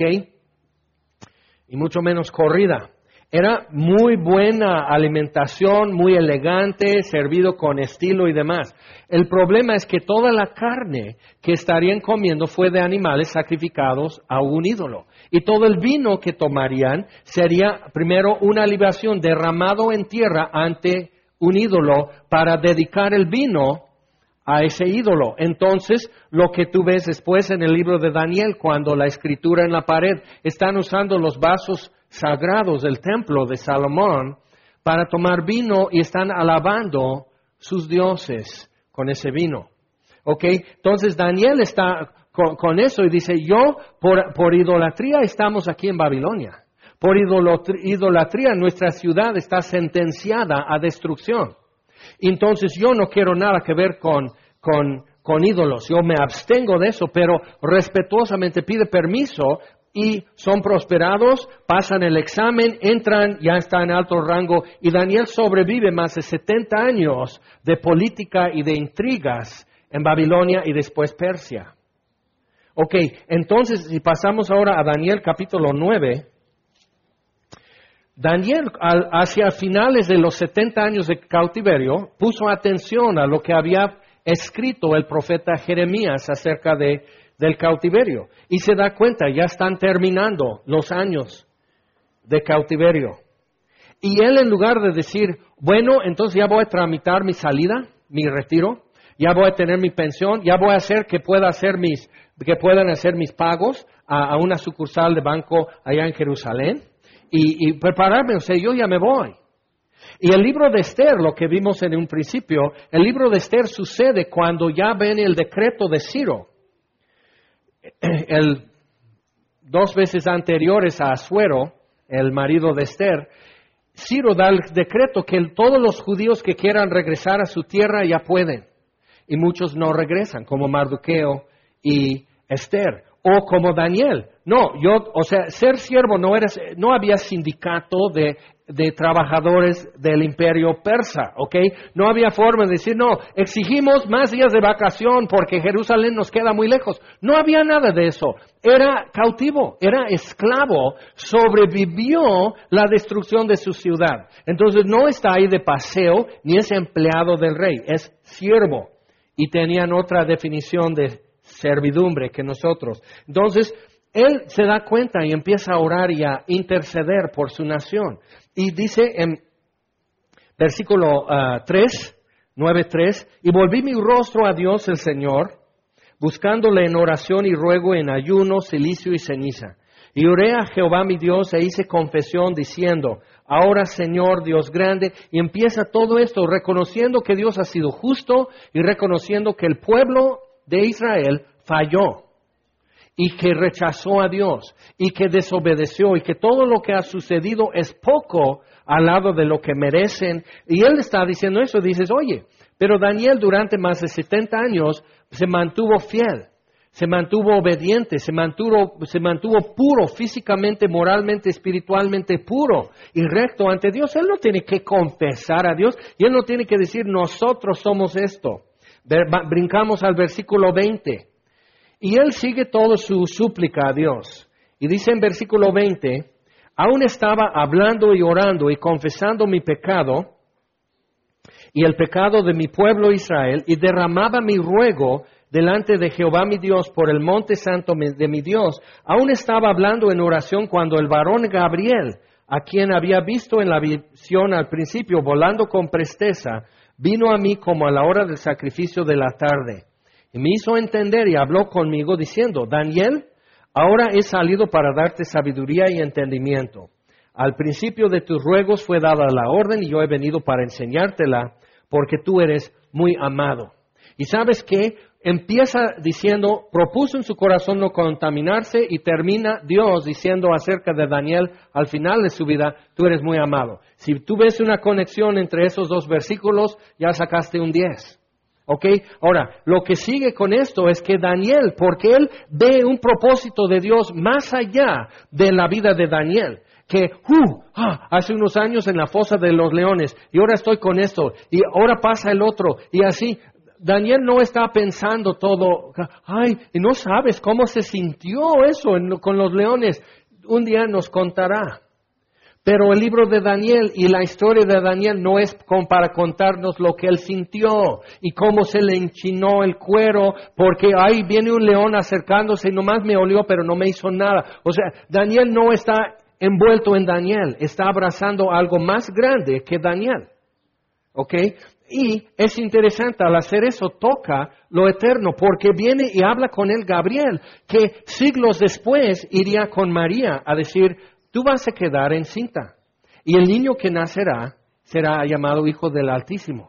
Y mucho menos corrida. Era muy buena alimentación, muy elegante, servido con estilo y demás. El problema es que toda la carne que estarían comiendo fue de animales sacrificados a un ídolo. Y todo el vino que tomarían sería primero una libación derramado en tierra ante un ídolo para dedicar el vino a ese ídolo. Entonces, lo que tú ves después en el libro de Daniel, cuando la escritura en la pared, están usando los vasos sagrados del templo de Salomón para tomar vino y están alabando sus dioses con ese vino. ¿Ok? Entonces Daniel está con, con eso y dice, yo por, por idolatría estamos aquí en Babilonia. Por idolatría nuestra ciudad está sentenciada a destrucción. Entonces yo no quiero nada que ver con, con, con ídolos, yo me abstengo de eso, pero respetuosamente pide permiso y son prosperados, pasan el examen, entran, ya está en alto rango y Daniel sobrevive más de setenta años de política y de intrigas en Babilonia y después Persia. Ok, entonces si pasamos ahora a Daniel capítulo nueve, Daniel al, hacia finales de los setenta años de cautiverio puso atención a lo que había escrito el profeta Jeremías acerca de del cautiverio. Y se da cuenta, ya están terminando los años de cautiverio. Y él, en lugar de decir, bueno, entonces ya voy a tramitar mi salida, mi retiro, ya voy a tener mi pensión, ya voy a hacer que pueda hacer mis, que puedan hacer mis pagos a, a una sucursal de banco allá en Jerusalén y, y prepararme, o sea, yo ya me voy. Y el libro de Esther, lo que vimos en un principio, el libro de Esther sucede cuando ya ven el decreto de Ciro. El, dos veces anteriores a Asuero, el marido de Esther, Ciro da el decreto que el, todos los judíos que quieran regresar a su tierra ya pueden. Y muchos no regresan, como Mardoqueo y Esther. O como Daniel. No, yo, o sea, ser siervo no era, no había sindicato de, de trabajadores del imperio persa, ¿ok? No había forma de decir, no, exigimos más días de vacación porque Jerusalén nos queda muy lejos. No había nada de eso. Era cautivo, era esclavo, sobrevivió la destrucción de su ciudad. Entonces no está ahí de paseo, ni es empleado del rey, es siervo. Y tenían otra definición de servidumbre que nosotros. Entonces, él se da cuenta y empieza a orar y a interceder por su nación. Y dice en versículo uh, tres, nueve tres, y volví mi rostro a Dios el Señor, buscándole en oración y ruego, en ayuno, cilicio y ceniza. Y oré a Jehová mi Dios e hice confesión diciendo, ahora Señor Dios grande, y empieza todo esto reconociendo que Dios ha sido justo y reconociendo que el pueblo de Israel falló. y que rechazó a Dios y que desobedeció y que todo lo que ha sucedido es poco al lado de lo que merecen. Y él está diciendo eso, dices, oye, pero Daniel durante más de setenta años se mantuvo fiel, se mantuvo obediente, se mantuvo, se mantuvo puro físicamente, moralmente, espiritualmente puro y recto ante Dios. Él no tiene que confesar a Dios y él no tiene que decir nosotros somos esto. Brincamos al versículo veinte. Y él sigue toda su súplica a Dios. Y dice en versículo veinte, aún estaba hablando y orando y confesando mi pecado y el pecado de mi pueblo Israel, y derramaba mi ruego delante de Jehová mi Dios por el monte santo de mi Dios. Aún estaba hablando en oración cuando el varón Gabriel, a quien había visto en la visión al principio volando con presteza, vino a mí como a la hora del sacrificio de la tarde. Y me hizo entender y habló conmigo diciendo, Daniel, ahora he salido para darte sabiduría y entendimiento. Al principio de tus ruegos fue dada la orden y yo he venido para enseñártela porque tú eres muy amado. ¿Y sabes qué? Empieza diciendo, propuso en su corazón no contaminarse y termina Dios diciendo acerca de Daniel al final de su vida, tú eres muy amado. Si tú ves una conexión entre esos dos versículos, ya sacaste un diez. ¿Ok? Ahora, lo que sigue con esto es que Daniel, porque él ve un propósito de Dios más allá de la vida de Daniel, que uh, ah, hace unos años en la fosa de los leones, y ahora estoy con esto, y ahora pasa el otro, y así. Daniel no está pensando todo, ay, y no sabes cómo se sintió eso en, con los leones. Un día nos contará. Pero el libro de Daniel y la historia de Daniel no es como para contarnos lo que él sintió y cómo se le enchinó el cuero, porque ahí viene un león acercándose y nomás me olió, pero no me hizo nada. O sea, Daniel no está envuelto en Daniel, está abrazando algo más grande que Daniel. ¿Ok? Y es interesante, al hacer eso toca lo eterno, porque viene y habla con él Gabriel, que siglos después iría con María a decir, tú vas a quedar encinta, y el niño que nacerá será llamado Hijo del Altísimo.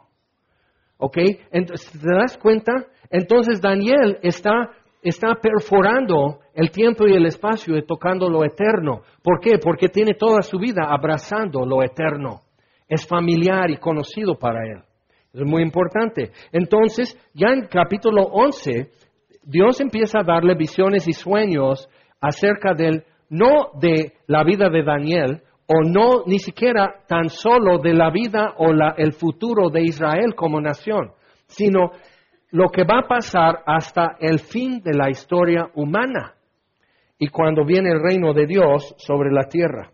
¿Ok? Entonces, ¿te das cuenta? Entonces Daniel está, está perforando el tiempo y el espacio y tocando lo eterno. ¿Por qué? Porque tiene toda su vida abrazando lo eterno. Es familiar y conocido para él. Es muy importante. Entonces, ya en capítulo once, Dios empieza a darle visiones y sueños acerca del, no de la vida de Daniel, o no ni siquiera tan solo de la vida o la, el futuro de Israel como nación, sino lo que va a pasar hasta el fin de la historia humana y cuando viene el reino de Dios sobre la tierra.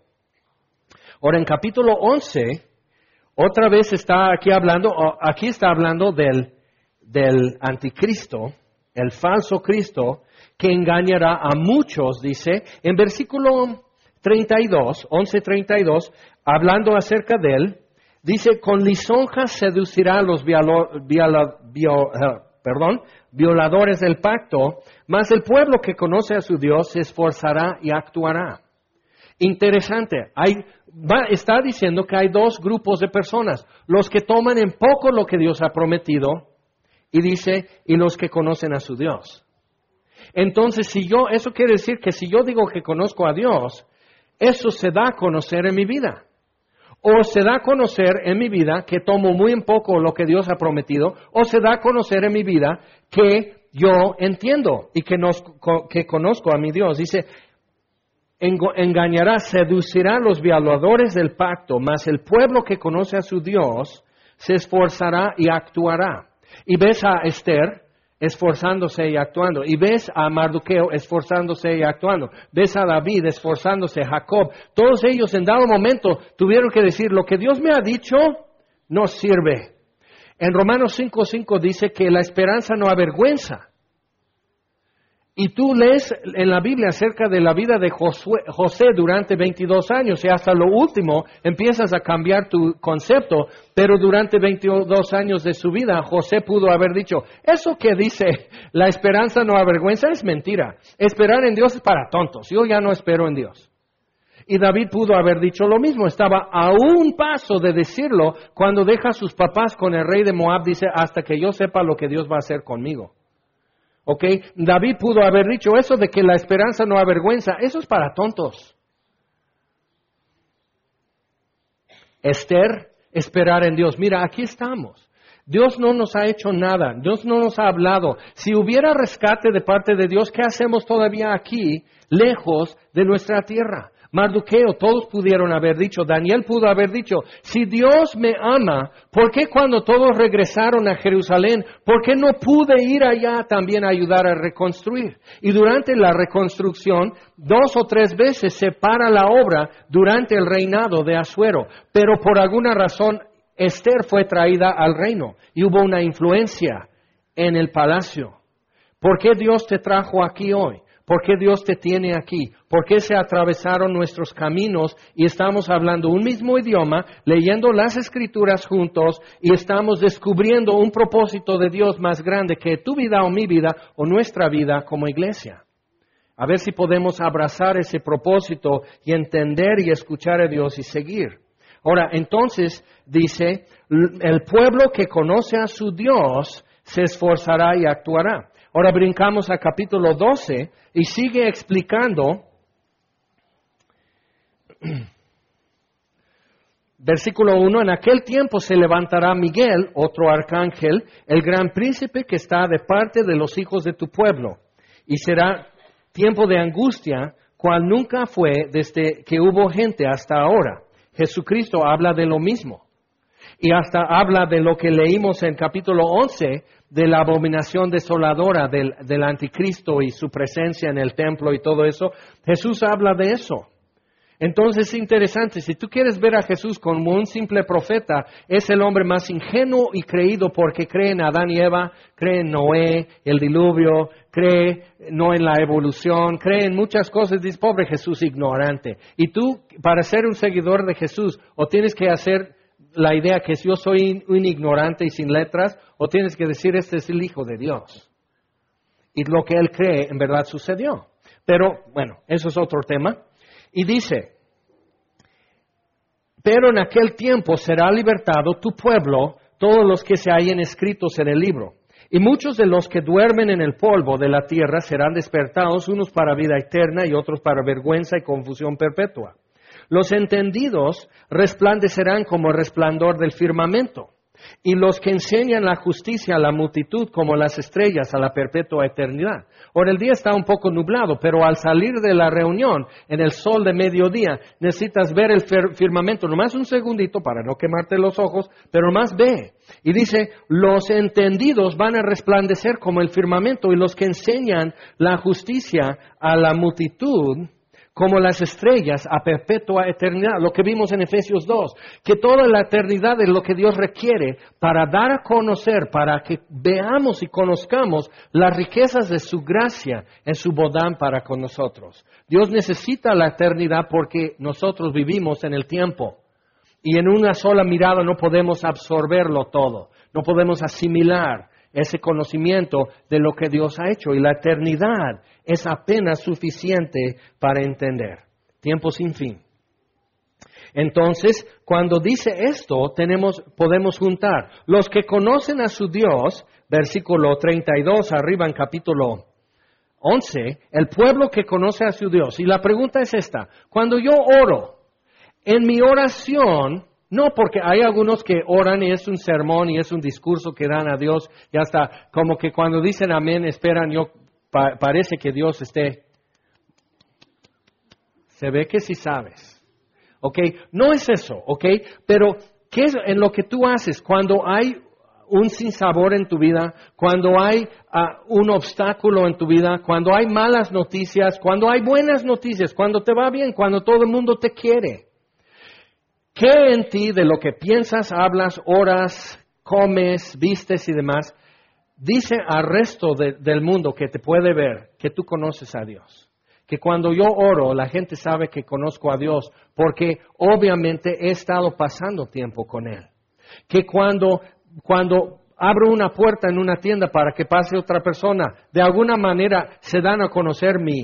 Ahora, en capítulo once, otra vez está aquí hablando, aquí está hablando del, del anticristo, el falso Cristo, que engañará a muchos, dice, en versículo treinta y dos, once treinta y dos, hablando acerca de él, dice, con lisonjas seducirá a los violo, viola, bio, uh, perdón, violadores del pacto, mas el pueblo que conoce a su Dios se esforzará y actuará. Interesante, hay, va, está diciendo que hay dos grupos de personas, los que toman en poco lo que Dios ha prometido, y dice, y los que conocen a su Dios. Entonces, si yo, eso quiere decir que si yo digo que conozco a Dios, eso se da a conocer en mi vida. O se da a conocer en mi vida que tomo muy en poco lo que Dios ha prometido, o se da a conocer en mi vida que yo entiendo y que, nos, que conozco a mi Dios. Dice, engañará, seducirá a los violadores del pacto, mas el pueblo que conoce a su Dios se esforzará y actuará. Y ves a Esther esforzándose y actuando. Y ves a Mardoqueo esforzándose y actuando. Ves a David esforzándose, Jacob. Todos ellos en dado momento tuvieron que decir, lo que Dios me ha dicho no sirve. En Romanos cinco cinco dice que la esperanza no avergüenza. Y tú lees en la Biblia acerca de la vida de Josué, José durante veintidós años y hasta lo último empiezas a cambiar tu concepto, pero durante veintidós años de su vida José pudo haber dicho, eso que dice la esperanza no avergüenza es mentira, esperar en Dios es para tontos, yo ya no espero en Dios. Y David pudo haber dicho lo mismo, estaba a un paso de decirlo cuando deja a sus papás con el rey de Moab, dice, hasta que yo sepa lo que Dios va a hacer conmigo. ¿Ok? David pudo haber dicho eso de que la esperanza no avergüenza. Eso es para tontos. Esther, esperar en Dios. Mira, aquí estamos. Dios no nos ha hecho nada. Dios no nos ha hablado. Si hubiera rescate de parte de Dios, ¿qué hacemos todavía aquí, lejos de nuestra tierra? Mardoqueo, todos pudieron haber dicho, Daniel pudo haber dicho, si Dios me ama, ¿por qué cuando todos regresaron a Jerusalén, por qué no pude ir allá también a ayudar a reconstruir? Y durante la reconstrucción, dos o tres veces se para la obra durante el reinado de Asuero, pero por alguna razón Esther fue traída al reino y hubo una influencia en el palacio. ¿Por qué Dios te trajo aquí hoy? ¿Por qué Dios te tiene aquí? ¿Por qué se atravesaron nuestros caminos y estamos hablando un mismo idioma, leyendo las Escrituras juntos y estamos descubriendo un propósito de Dios más grande que tu vida o mi vida o nuestra vida como iglesia? A ver si podemos abrazar ese propósito y entender y escuchar a Dios y seguir. Ahora, entonces, dice, el pueblo que conoce a su Dios se esforzará y actuará. Ahora brincamos a capítulo doce y sigue explicando, versículo uno, en aquel tiempo se levantará Miguel, otro arcángel, el gran príncipe que está de parte de los hijos de tu pueblo, y será tiempo de angustia, cual nunca fue desde que hubo gente hasta ahora. Jesucristo habla de lo mismo. Y hasta habla de lo que leímos en capítulo once, de la abominación desoladora del, del anticristo y su presencia en el templo y todo eso. Jesús habla de eso. Entonces es interesante, si tú quieres ver a Jesús como un simple profeta, es el hombre más ingenuo y creído porque cree en Adán y Eva, cree en Noé, el diluvio, cree no en la evolución, cree en muchas cosas. Dice, pobre Jesús ignorante. Y tú, para ser un seguidor de Jesús, o tienes que hacer la idea que yo soy un ignorante y sin letras, o tienes que decir, este es el Hijo de Dios. Y lo que él cree en verdad sucedió. Pero, bueno, eso es otro tema. Y dice, pero en aquel tiempo será libertado tu pueblo, todos los que se hallen escritos en el libro. Y muchos de los que duermen en el polvo de la tierra serán despertados, unos para vida eterna y otros para vergüenza y confusión perpetua. Los entendidos resplandecerán como el resplandor del firmamento, y los que enseñan la justicia a la multitud como las estrellas a la perpetua eternidad. Ahora el día está un poco nublado, pero al salir de la reunión en el sol de mediodía necesitas ver el firmamento, nomás un segundito para no quemarte los ojos, pero nomás ve. Y dice, los entendidos van a resplandecer como el firmamento, y los que enseñan la justicia a la multitud como las estrellas a perpetua eternidad. Lo que vimos en Efesios dos, que toda la eternidad es lo que Dios requiere para dar a conocer, para que veamos y conozcamos las riquezas de su gracia en su bondad para con nosotros. Dios necesita la eternidad porque nosotros vivimos en el tiempo y en una sola mirada no podemos absorberlo todo, no podemos asimilar ese conocimiento de lo que Dios ha hecho, y la eternidad es apenas suficiente para entender. Tiempo sin fin. Entonces, cuando dice esto, tenemos, podemos juntar los que conocen a su Dios, versículo treinta y dos, arriba en capítulo once, el pueblo que conoce a su Dios. Y la pregunta es esta, cuando yo oro, en mi oración, no, porque hay algunos que oran y es un sermón y es un discurso que dan a Dios y hasta como que cuando dicen amén esperan, yo pa, parece que Dios esté. Se ve que sí sabes. ¿Ok? No es eso, ¿ok? Pero, ¿qué es en lo que tú haces cuando hay un sinsabor en tu vida, cuando hay uh, un obstáculo en tu vida, cuando hay malas noticias, cuando hay buenas noticias, cuando te va bien, cuando todo el mundo te quiere? ¿Qué en ti de lo que piensas, hablas, oras, comes, vistes y demás, dice al resto de, del mundo que te puede ver que tú conoces a Dios? Que cuando yo oro, la gente sabe que conozco a Dios porque obviamente he estado pasando tiempo con Él. Que cuando, cuando abro una puerta en una tienda para que pase otra persona, de alguna manera se dan a conocer mi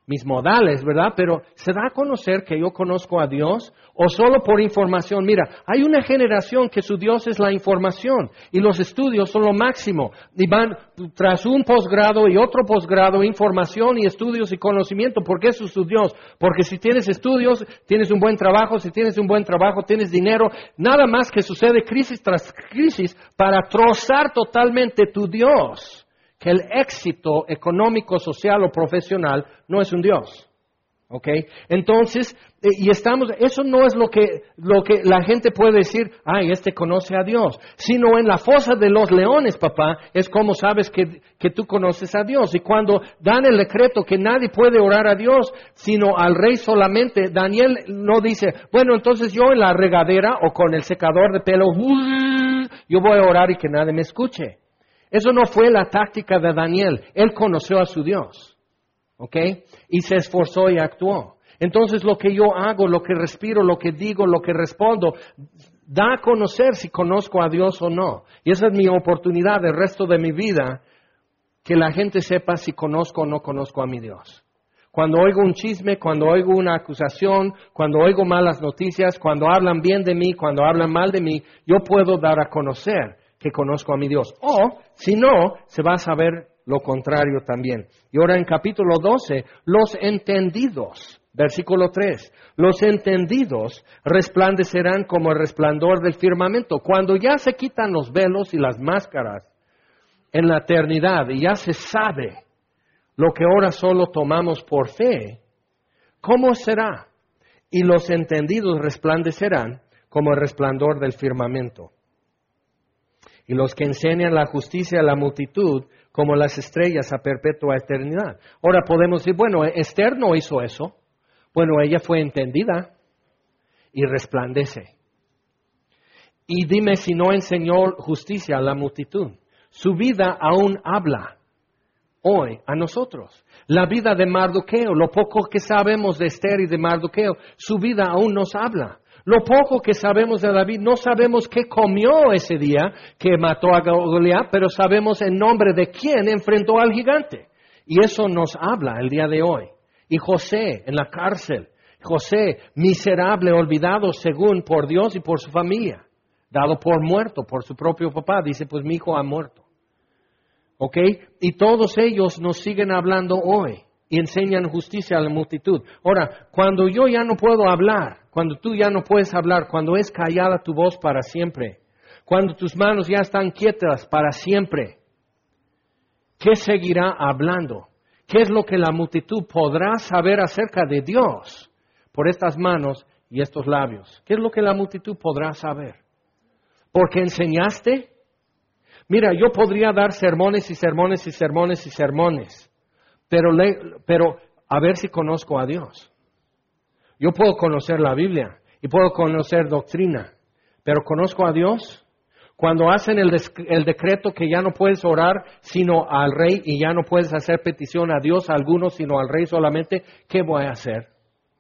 mis modales, ¿verdad? Pero ¿se da a conocer que yo conozco a Dios? ¿O solo por información? Mira, hay una generación que su Dios es la información y los estudios son lo máximo. Y van tras un posgrado y otro posgrado, información y estudios y conocimiento. ¿Por qué eso es su Dios? Porque si tienes estudios, tienes un buen trabajo. Si tienes un buen trabajo, tienes dinero. Nada más que sucede crisis tras crisis para trozar totalmente tu Dios. Que el éxito económico, social o profesional no es un Dios. ¿Ok? Entonces, y estamos, eso no es lo que, lo que la gente puede decir, ay, este conoce a Dios. Sino en la fosa de los leones, papá, es como sabes que, que tú conoces a Dios. Y cuando dan el decreto que nadie puede orar a Dios, sino al rey solamente, Daniel no dice, bueno, entonces yo en la regadera o con el secador de pelo, yo voy a orar y que nadie me escuche. Eso no fue la táctica de Daniel. Él conoció a su Dios. ¿Ok? Y se esforzó y actuó. Entonces lo que yo hago, lo que respiro, lo que digo, lo que respondo, da a conocer si conozco a Dios o no. Y esa es mi oportunidad el resto de mi vida, que la gente sepa si conozco o no conozco a mi Dios. Cuando oigo un chisme, cuando oigo una acusación, cuando oigo malas noticias, cuando hablan bien de mí, cuando hablan mal de mí, yo puedo dar a conocer que conozco a mi Dios. O, si no, se va a saber lo contrario también. Y ahora en capítulo doce, los entendidos, versículo tres, los entendidos resplandecerán como el resplandor del firmamento. Cuando ya se quitan los velos y las máscaras en la eternidad y ya se sabe lo que ahora solo tomamos por fe, ¿cómo será? Y los entendidos resplandecerán como el resplandor del firmamento. Y los que enseñan la justicia a la multitud como las estrellas a perpetua eternidad. Ahora podemos decir, bueno, Esther no hizo eso. Bueno, ella fue entendida y resplandece. Y dime si no enseñó justicia a la multitud. Su vida aún habla hoy a nosotros. La vida de Mardoqueo, lo poco que sabemos de Esther y de Mardoqueo, su vida aún nos habla. Lo poco que sabemos de David, no sabemos qué comió ese día que mató a Goliat, pero sabemos en nombre de quién enfrentó al gigante. Y eso nos habla el día de hoy. Y José en la cárcel, José miserable, olvidado según por Dios y por su familia, dado por muerto por su propio papá, dice pues mi hijo ha muerto. ¿Ok? Y todos ellos nos siguen hablando hoy y enseñan justicia a la multitud. Ahora, cuando yo ya no puedo hablar, cuando tú ya no puedes hablar, cuando es callada tu voz para siempre, cuando tus manos ya están quietas para siempre, ¿qué seguirá hablando? ¿Qué es lo que la multitud podrá saber acerca de Dios por estas manos y estos labios? ¿Qué es lo que la multitud podrá saber? ¿Porque enseñaste? Mira, yo podría dar sermones y sermones y sermones y sermones, pero, le, pero a ver si conozco a Dios. Yo puedo conocer la Biblia y puedo conocer doctrina, pero ¿conozco a Dios? Cuando hacen el, des- el decreto que ya no puedes orar sino al rey y ya no puedes hacer petición a Dios a alguno sino al rey solamente, ¿qué voy a hacer?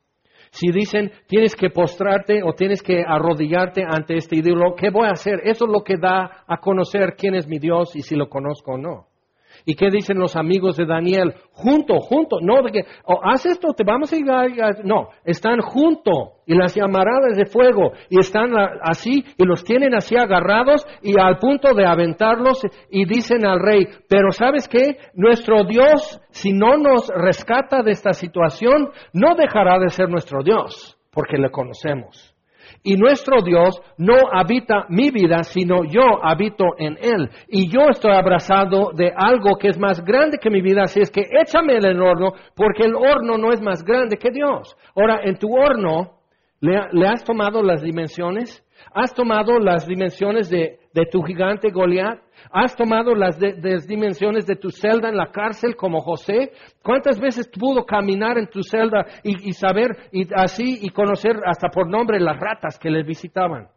Si dicen tienes que postrarte o tienes que arrodillarte ante este ídolo, ¿qué voy a hacer? Eso es lo que da a conocer quién es mi Dios y si lo conozco o no. ¿Y qué dicen los amigos de Daniel? Junto, junto, no de que, oh, haz esto, te vamos a ir a... No, están junto y las llamaradas de fuego y están así y los tienen así agarrados y al punto de aventarlos y dicen al rey, pero ¿sabes qué? Nuestro Dios, si no nos rescata de esta situación, no dejará de ser nuestro Dios, porque le conocemos. Y nuestro Dios no habita mi vida, sino yo habito en Él. Y yo estoy abrazado de algo que es más grande que mi vida, así es que échame en el horno, porque el horno no es más grande que Dios. Ahora, en tu horno, ¿le, le has tomado las dimensiones? ¿Has tomado las dimensiones de, de tu gigante Goliat? ¿Has tomado las, de, de las dimensiones de tu celda en la cárcel como José? ¿Cuántas veces pudo caminar en tu celda y, y saber y así y conocer hasta por nombre las ratas que les visitaban?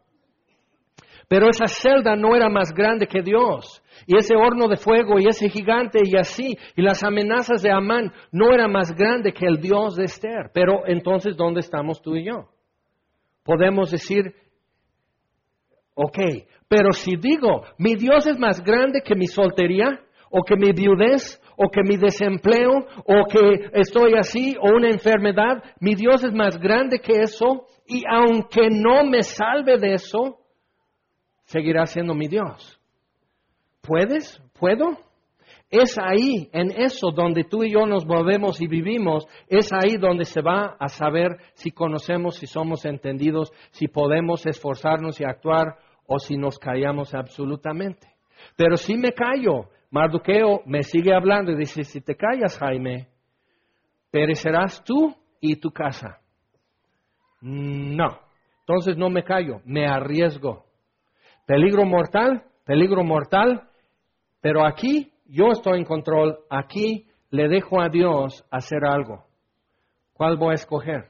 Pero esa celda no era más grande que Dios. Y ese horno de fuego y ese gigante y así, y las amenazas de Amán no era más grande que el Dios de Esther. Pero entonces, ¿dónde estamos tú y yo? Podemos decir, ok, pero si digo, mi Dios es más grande que mi soltería, o que mi viudez, o que mi desempleo, o que estoy así, o una enfermedad. Mi Dios es más grande que eso, y aunque no me salve de eso, seguirá siendo mi Dios. ¿Puedes? ¿Puedo? Es ahí, en eso, donde tú y yo nos movemos y vivimos, es ahí donde se va a saber si conocemos, si somos entendidos, si podemos esforzarnos y actuar, o si nos callamos absolutamente. Pero si me callo, Mardoqueo me sigue hablando y dice, si te callas, Jaime, perecerás tú y tu casa. No, entonces no me callo, me arriesgo. Peligro mortal, peligro mortal, pero aquí yo estoy en control, aquí le dejo a Dios hacer algo. ¿Cuál voy a escoger?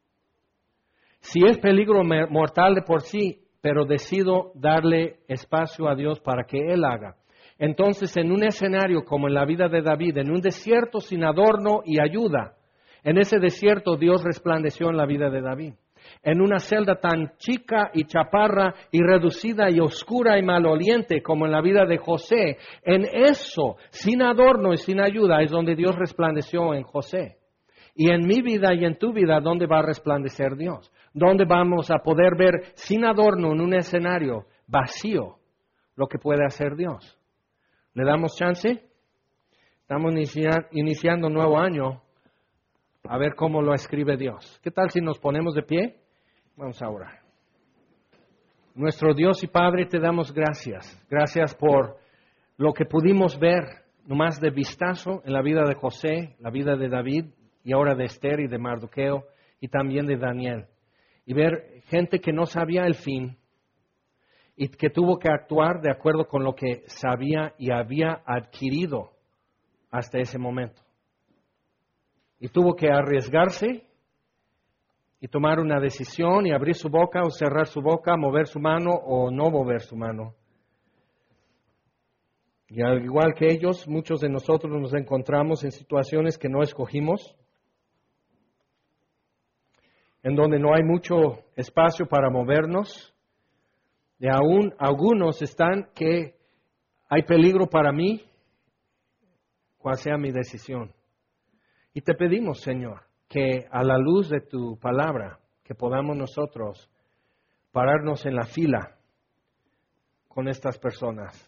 Si es peligro mortal de por sí, pero decido darle espacio a Dios para que Él haga. Entonces, en un escenario como en la vida de David, en un desierto sin adorno y ayuda, en ese desierto Dios resplandeció en la vida de David. En una celda tan chica y chaparra y reducida y oscura y maloliente como en la vida de José, en eso, sin adorno y sin ayuda, es donde Dios resplandeció en José. Y en mi vida y en tu vida, ¿dónde va a resplandecer Dios? ¿Dónde vamos a poder ver sin adorno en un escenario vacío lo que puede hacer Dios? ¿Le damos chance? Estamos inicia- iniciando un nuevo año. A ver cómo lo escribe Dios. ¿Qué tal si nos ponemos de pie? Vamos a orar. Nuestro Dios y Padre, te damos gracias. Gracias por lo que pudimos ver, nomás de vistazo, en la vida de José, la vida de David, y ahora de Esther y de Mardoqueo, y también de Daniel. Y ver gente que no sabía el fin, y que tuvo que actuar de acuerdo con lo que sabía y había adquirido hasta ese momento. Y tuvo que arriesgarse y tomar una decisión y abrir su boca o cerrar su boca, mover su mano o no mover su mano. Y al igual que ellos, muchos de nosotros nos encontramos en situaciones que no escogimos, en donde no hay mucho espacio para movernos. Y aún algunos están que hay peligro para mí, cual sea mi decisión. Y te pedimos, Señor, que a la luz de tu palabra, que podamos nosotros pararnos en la fila con estas personas.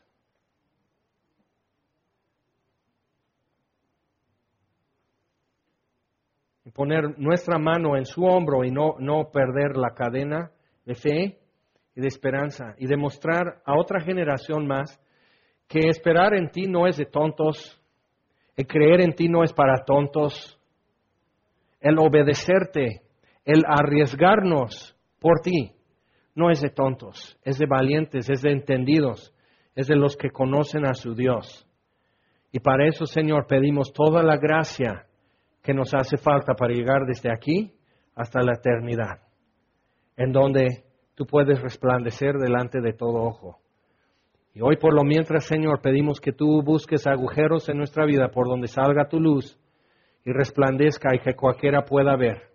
Y poner nuestra mano en su hombro y no, no perder la cadena de fe y de esperanza. Y demostrar a otra generación más que esperar en ti no es de tontos, el creer en ti no es para tontos, el obedecerte, el arriesgarnos por ti, no es de tontos, es de valientes, es de entendidos, es de los que conocen a su Dios. Y para eso, Señor, pedimos toda la gracia que nos hace falta para llegar desde aquí hasta la eternidad, en donde tú puedes resplandecer delante de todo ojo. Y hoy, por lo mientras, Señor, pedimos que tú busques agujeros en nuestra vida por donde salga tu luz y resplandezca y que cualquiera pueda ver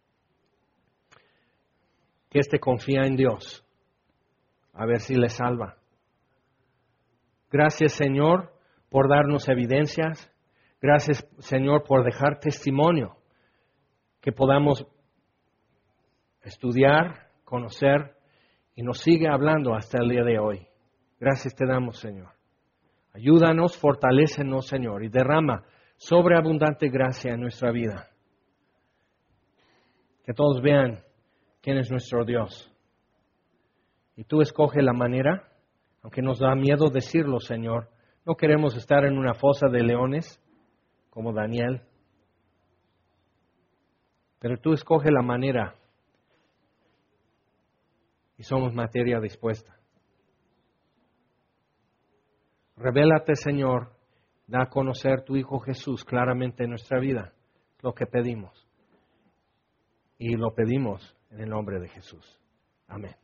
que éste confía en Dios, a ver si le salva. Gracias, Señor, por darnos evidencias. Gracias, Señor, por dejar testimonio que podamos estudiar, conocer y nos sigue hablando hasta el día de hoy. Gracias te damos, Señor. Ayúdanos, fortalécenos, Señor, y derrama sobreabundante gracia en nuestra vida. Que todos vean quién es nuestro Dios. Y tú escoge la manera, aunque nos da miedo decirlo, Señor. No queremos estar en una fosa de leones, como Daniel. Pero tú escoge la manera y somos materia dispuesta. Revélate, Señor, da a conocer tu Hijo Jesús claramente en nuestra vida, lo que pedimos. Y lo pedimos en el nombre de Jesús. Amén.